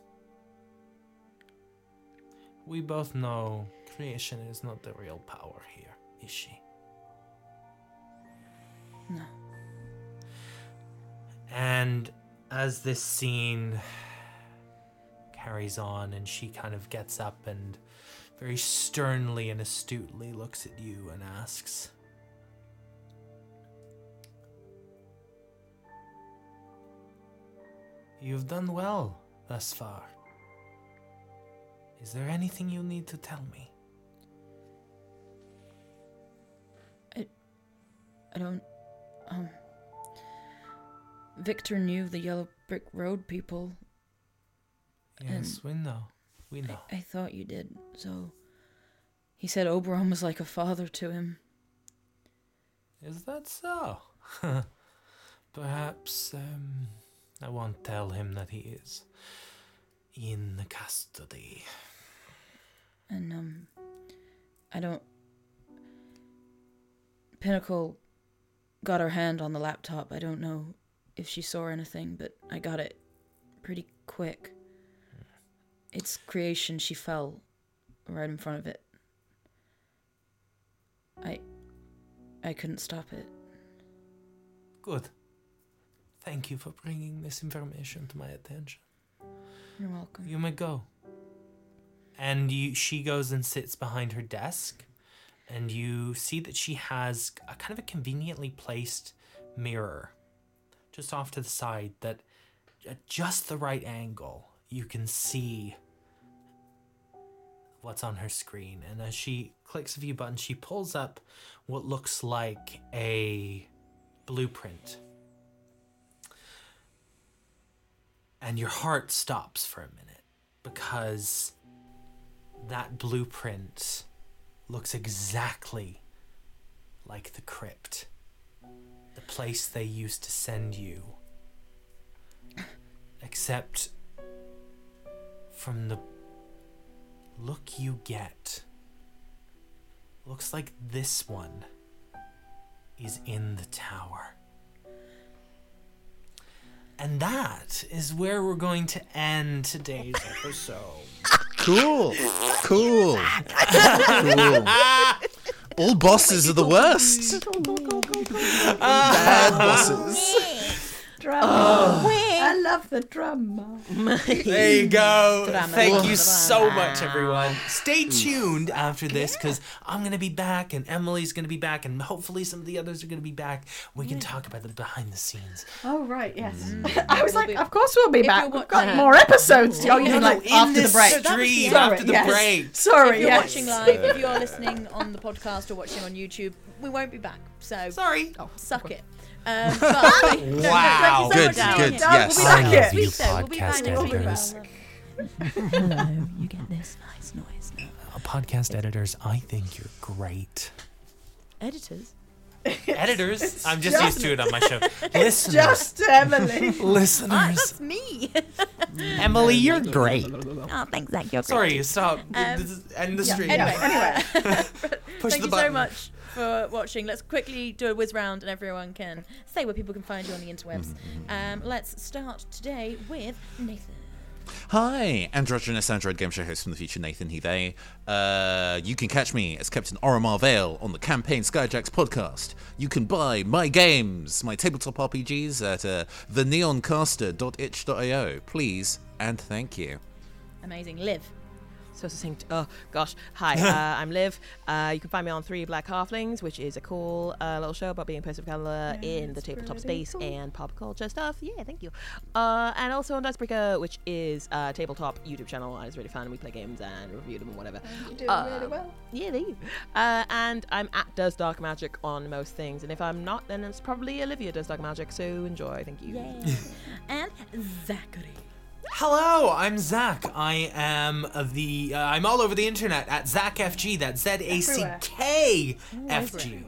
We both know creation is not the real power here, is she? No. And as this scene carries on and she kind of gets up and very sternly and astutely looks at you and asks, "You've done well thus far. Is there anything you need to tell me?" I, I don't, um, Victor knew the Yellow Brick Road people. Yes, we know. We know. I, I thought you did, so... He said Oberon was like a father to him. Is that so? Perhaps, um, I won't tell him that he is in custody. And, um, I don't... Pinnacle got her hand on the laptop. I don't know if she saw anything, but I got it pretty quick. It's creation. She fell right in front of it. I... I couldn't stop it. Good. Thank you for bringing this information to my attention. You're welcome. You may go. And you, she goes and sits behind her desk, and you see that she has a kind of a conveniently placed mirror just off to the side that at just the right angle you can see what's on her screen. And as she clicks a few buttons, she pulls up what looks like a blueprint. And your heart stops for a minute because that blueprint looks exactly like the crypt, the place they used to send you. Except from the look you get, looks like this one is in the tower. And that is where we're going to end today's episode. Cool. Cool. Cool. All bosses are the worst. Bad bosses. Drum. Oh. I love the drum. There you go. Drama. Thank you Drama. so much, everyone. Stay tuned after this because I'm going to be back and Emily's going to be back and hopefully some of the others are going to be back. We can talk about the behind the scenes. Oh, right, yes. Mm. I was We'll like, be- of course we'll be If back. you're We've got watching- more episodes. Oh, you No, mean no, like in after the this break? stream, Sorry, after the yes. break. Sorry, If you're yes. watching live, if you're listening on the podcast or watching on YouTube, we won't be back. So Sorry. suck it. Um, but, no, Wow. No, thank you so Good, much, good, Ian. yes. We'll be I back love next you, week, though. We'll be back podcast next week. editors. Hello, you get this nice noise now. Uh, podcast editors, I think you're great. Editors? Editors? I'm just just- used to it on my show. Listeners. Just Emily. Ah, Listeners. that's me. Emily, you're great. Oh, thanks, Zach. You're Sorry, stop. Um, This is- End the Yeah, stream. Anyway, Anyway. Push thank the you button. so much for watching. Let's quickly do a whiz round and everyone can say where people can find you on the interwebs. Um, let's start today with Nathan. Hi, androgynous android game show host from the future, Nathan He They. Uh, you can catch me as Captain Oromar Vale on the Campaign Skyjacks podcast. You can buy my games, my tabletop R P Gs at uh, the neon caster dot itch dot i o. Please and thank you. Amazing. Liv. So succinct. Oh gosh. Hi, uh, I'm Liv. Uh, you can find me on Three Black Halflings, which is a cool uh, little show about being a person of colour in the tabletop space and pop culture stuff. Yeah, thank you. Uh, and also on Dicebreaker, which is a tabletop YouTube channel, and it's really fun. We play games and review them and whatever. You're doing Uh, really well. Yeah, there you. Uh, and I'm at Does Dark Magic on most things, and if I'm not, then it's probably Olivia Does Dark Magic. So enjoy. Thank you. Yay. And Zachary. Hello, I'm Zach. I am uh, the. Uh, I'm all over the internet at ZachFG. That's Z A C K F G.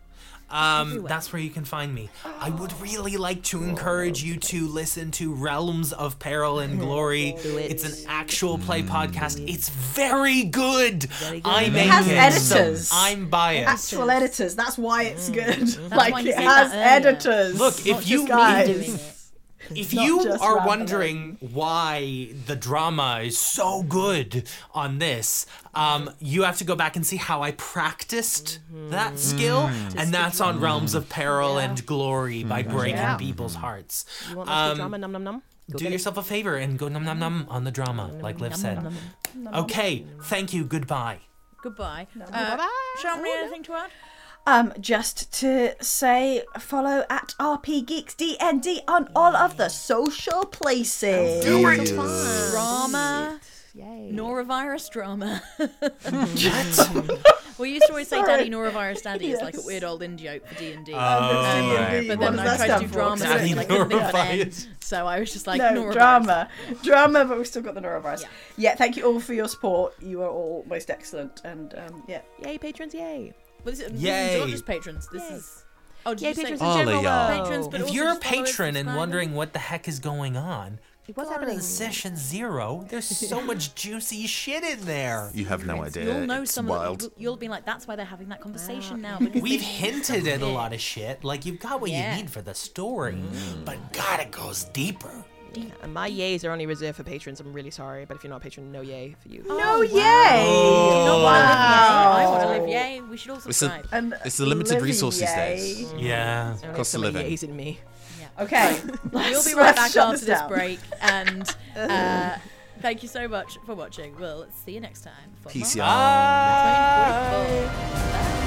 Um, Everywhere. that's where you can find me. I would really like to encourage you to listen to Realms of Peril and Glory. Do it. It's an actual play podcast. It's very good. Very good. I It make has it, editors. so I'm biased. Actual editors. That's why it's good. why like you it said has that earlier. editors. Look, if not you just guys. doing it. If Not you just are rambling. wondering why the drama is so good on this, um, you have to go back and see how I practiced that skill, and that's on Realms of Peril and Glory by Breaking Yeah. People's Hearts. You want my Um, drama? Num num num. Go Do get it. yourself a favor and go num num num on the drama, like Liv said. Okay, thank you, goodbye. Goodbye. Bye-bye. Uh, Shamri, anything to add? Um, just to say, follow at R P Geeks D N D on all of the social places. Do it! Drama. Yay. Norovirus drama. We used to always say Sorry. Daddy Norovirus Daddy. It's like a Yes. weird old in joke for D and D. Oh, D and D. But What then does I that tried to stand do for? drama, Daddy and I couldn't think of an N, Norovirus. so I was just like No, Norovirus. drama. Drama, but we've still got the norovirus. Yeah. Yeah. thank you all for your support. You are all most excellent. And um, yeah. Yay, patrons! Yay. Well, this, this Yay. is not just patrons. This Yay. is. Oh, did Yay, you say patrons in All of general. y'all. though. patrons? But If also you're a just followers, patron and subscribers? wondering what the heck is going on, What's go happening? to session zero. There's so much juicy shit in there. You have no idea. You'll know it's some. wild. Of, you'll be like, that's why they're having that conversation now. Because We've they- hinted at a lot of shit. Like, you've got what Yeah. you need for the story, but God, it goes deeper. And my yays are only reserved for patrons. I'm really sorry, but if you're not a patron, no yay for you. No, yay! Do you not want to live yay? I want to Wow. live yay. We should all It's a- subscribe. And It's the limited living resources yay. days. Yeah. Only Cost so of many living. yays in me. Okay. We'll let's- be right let's back shut after this down. break, and uh, thank you so much for watching. We'll see you next time. For Peace, more y'all. twenty forty-four. Bye.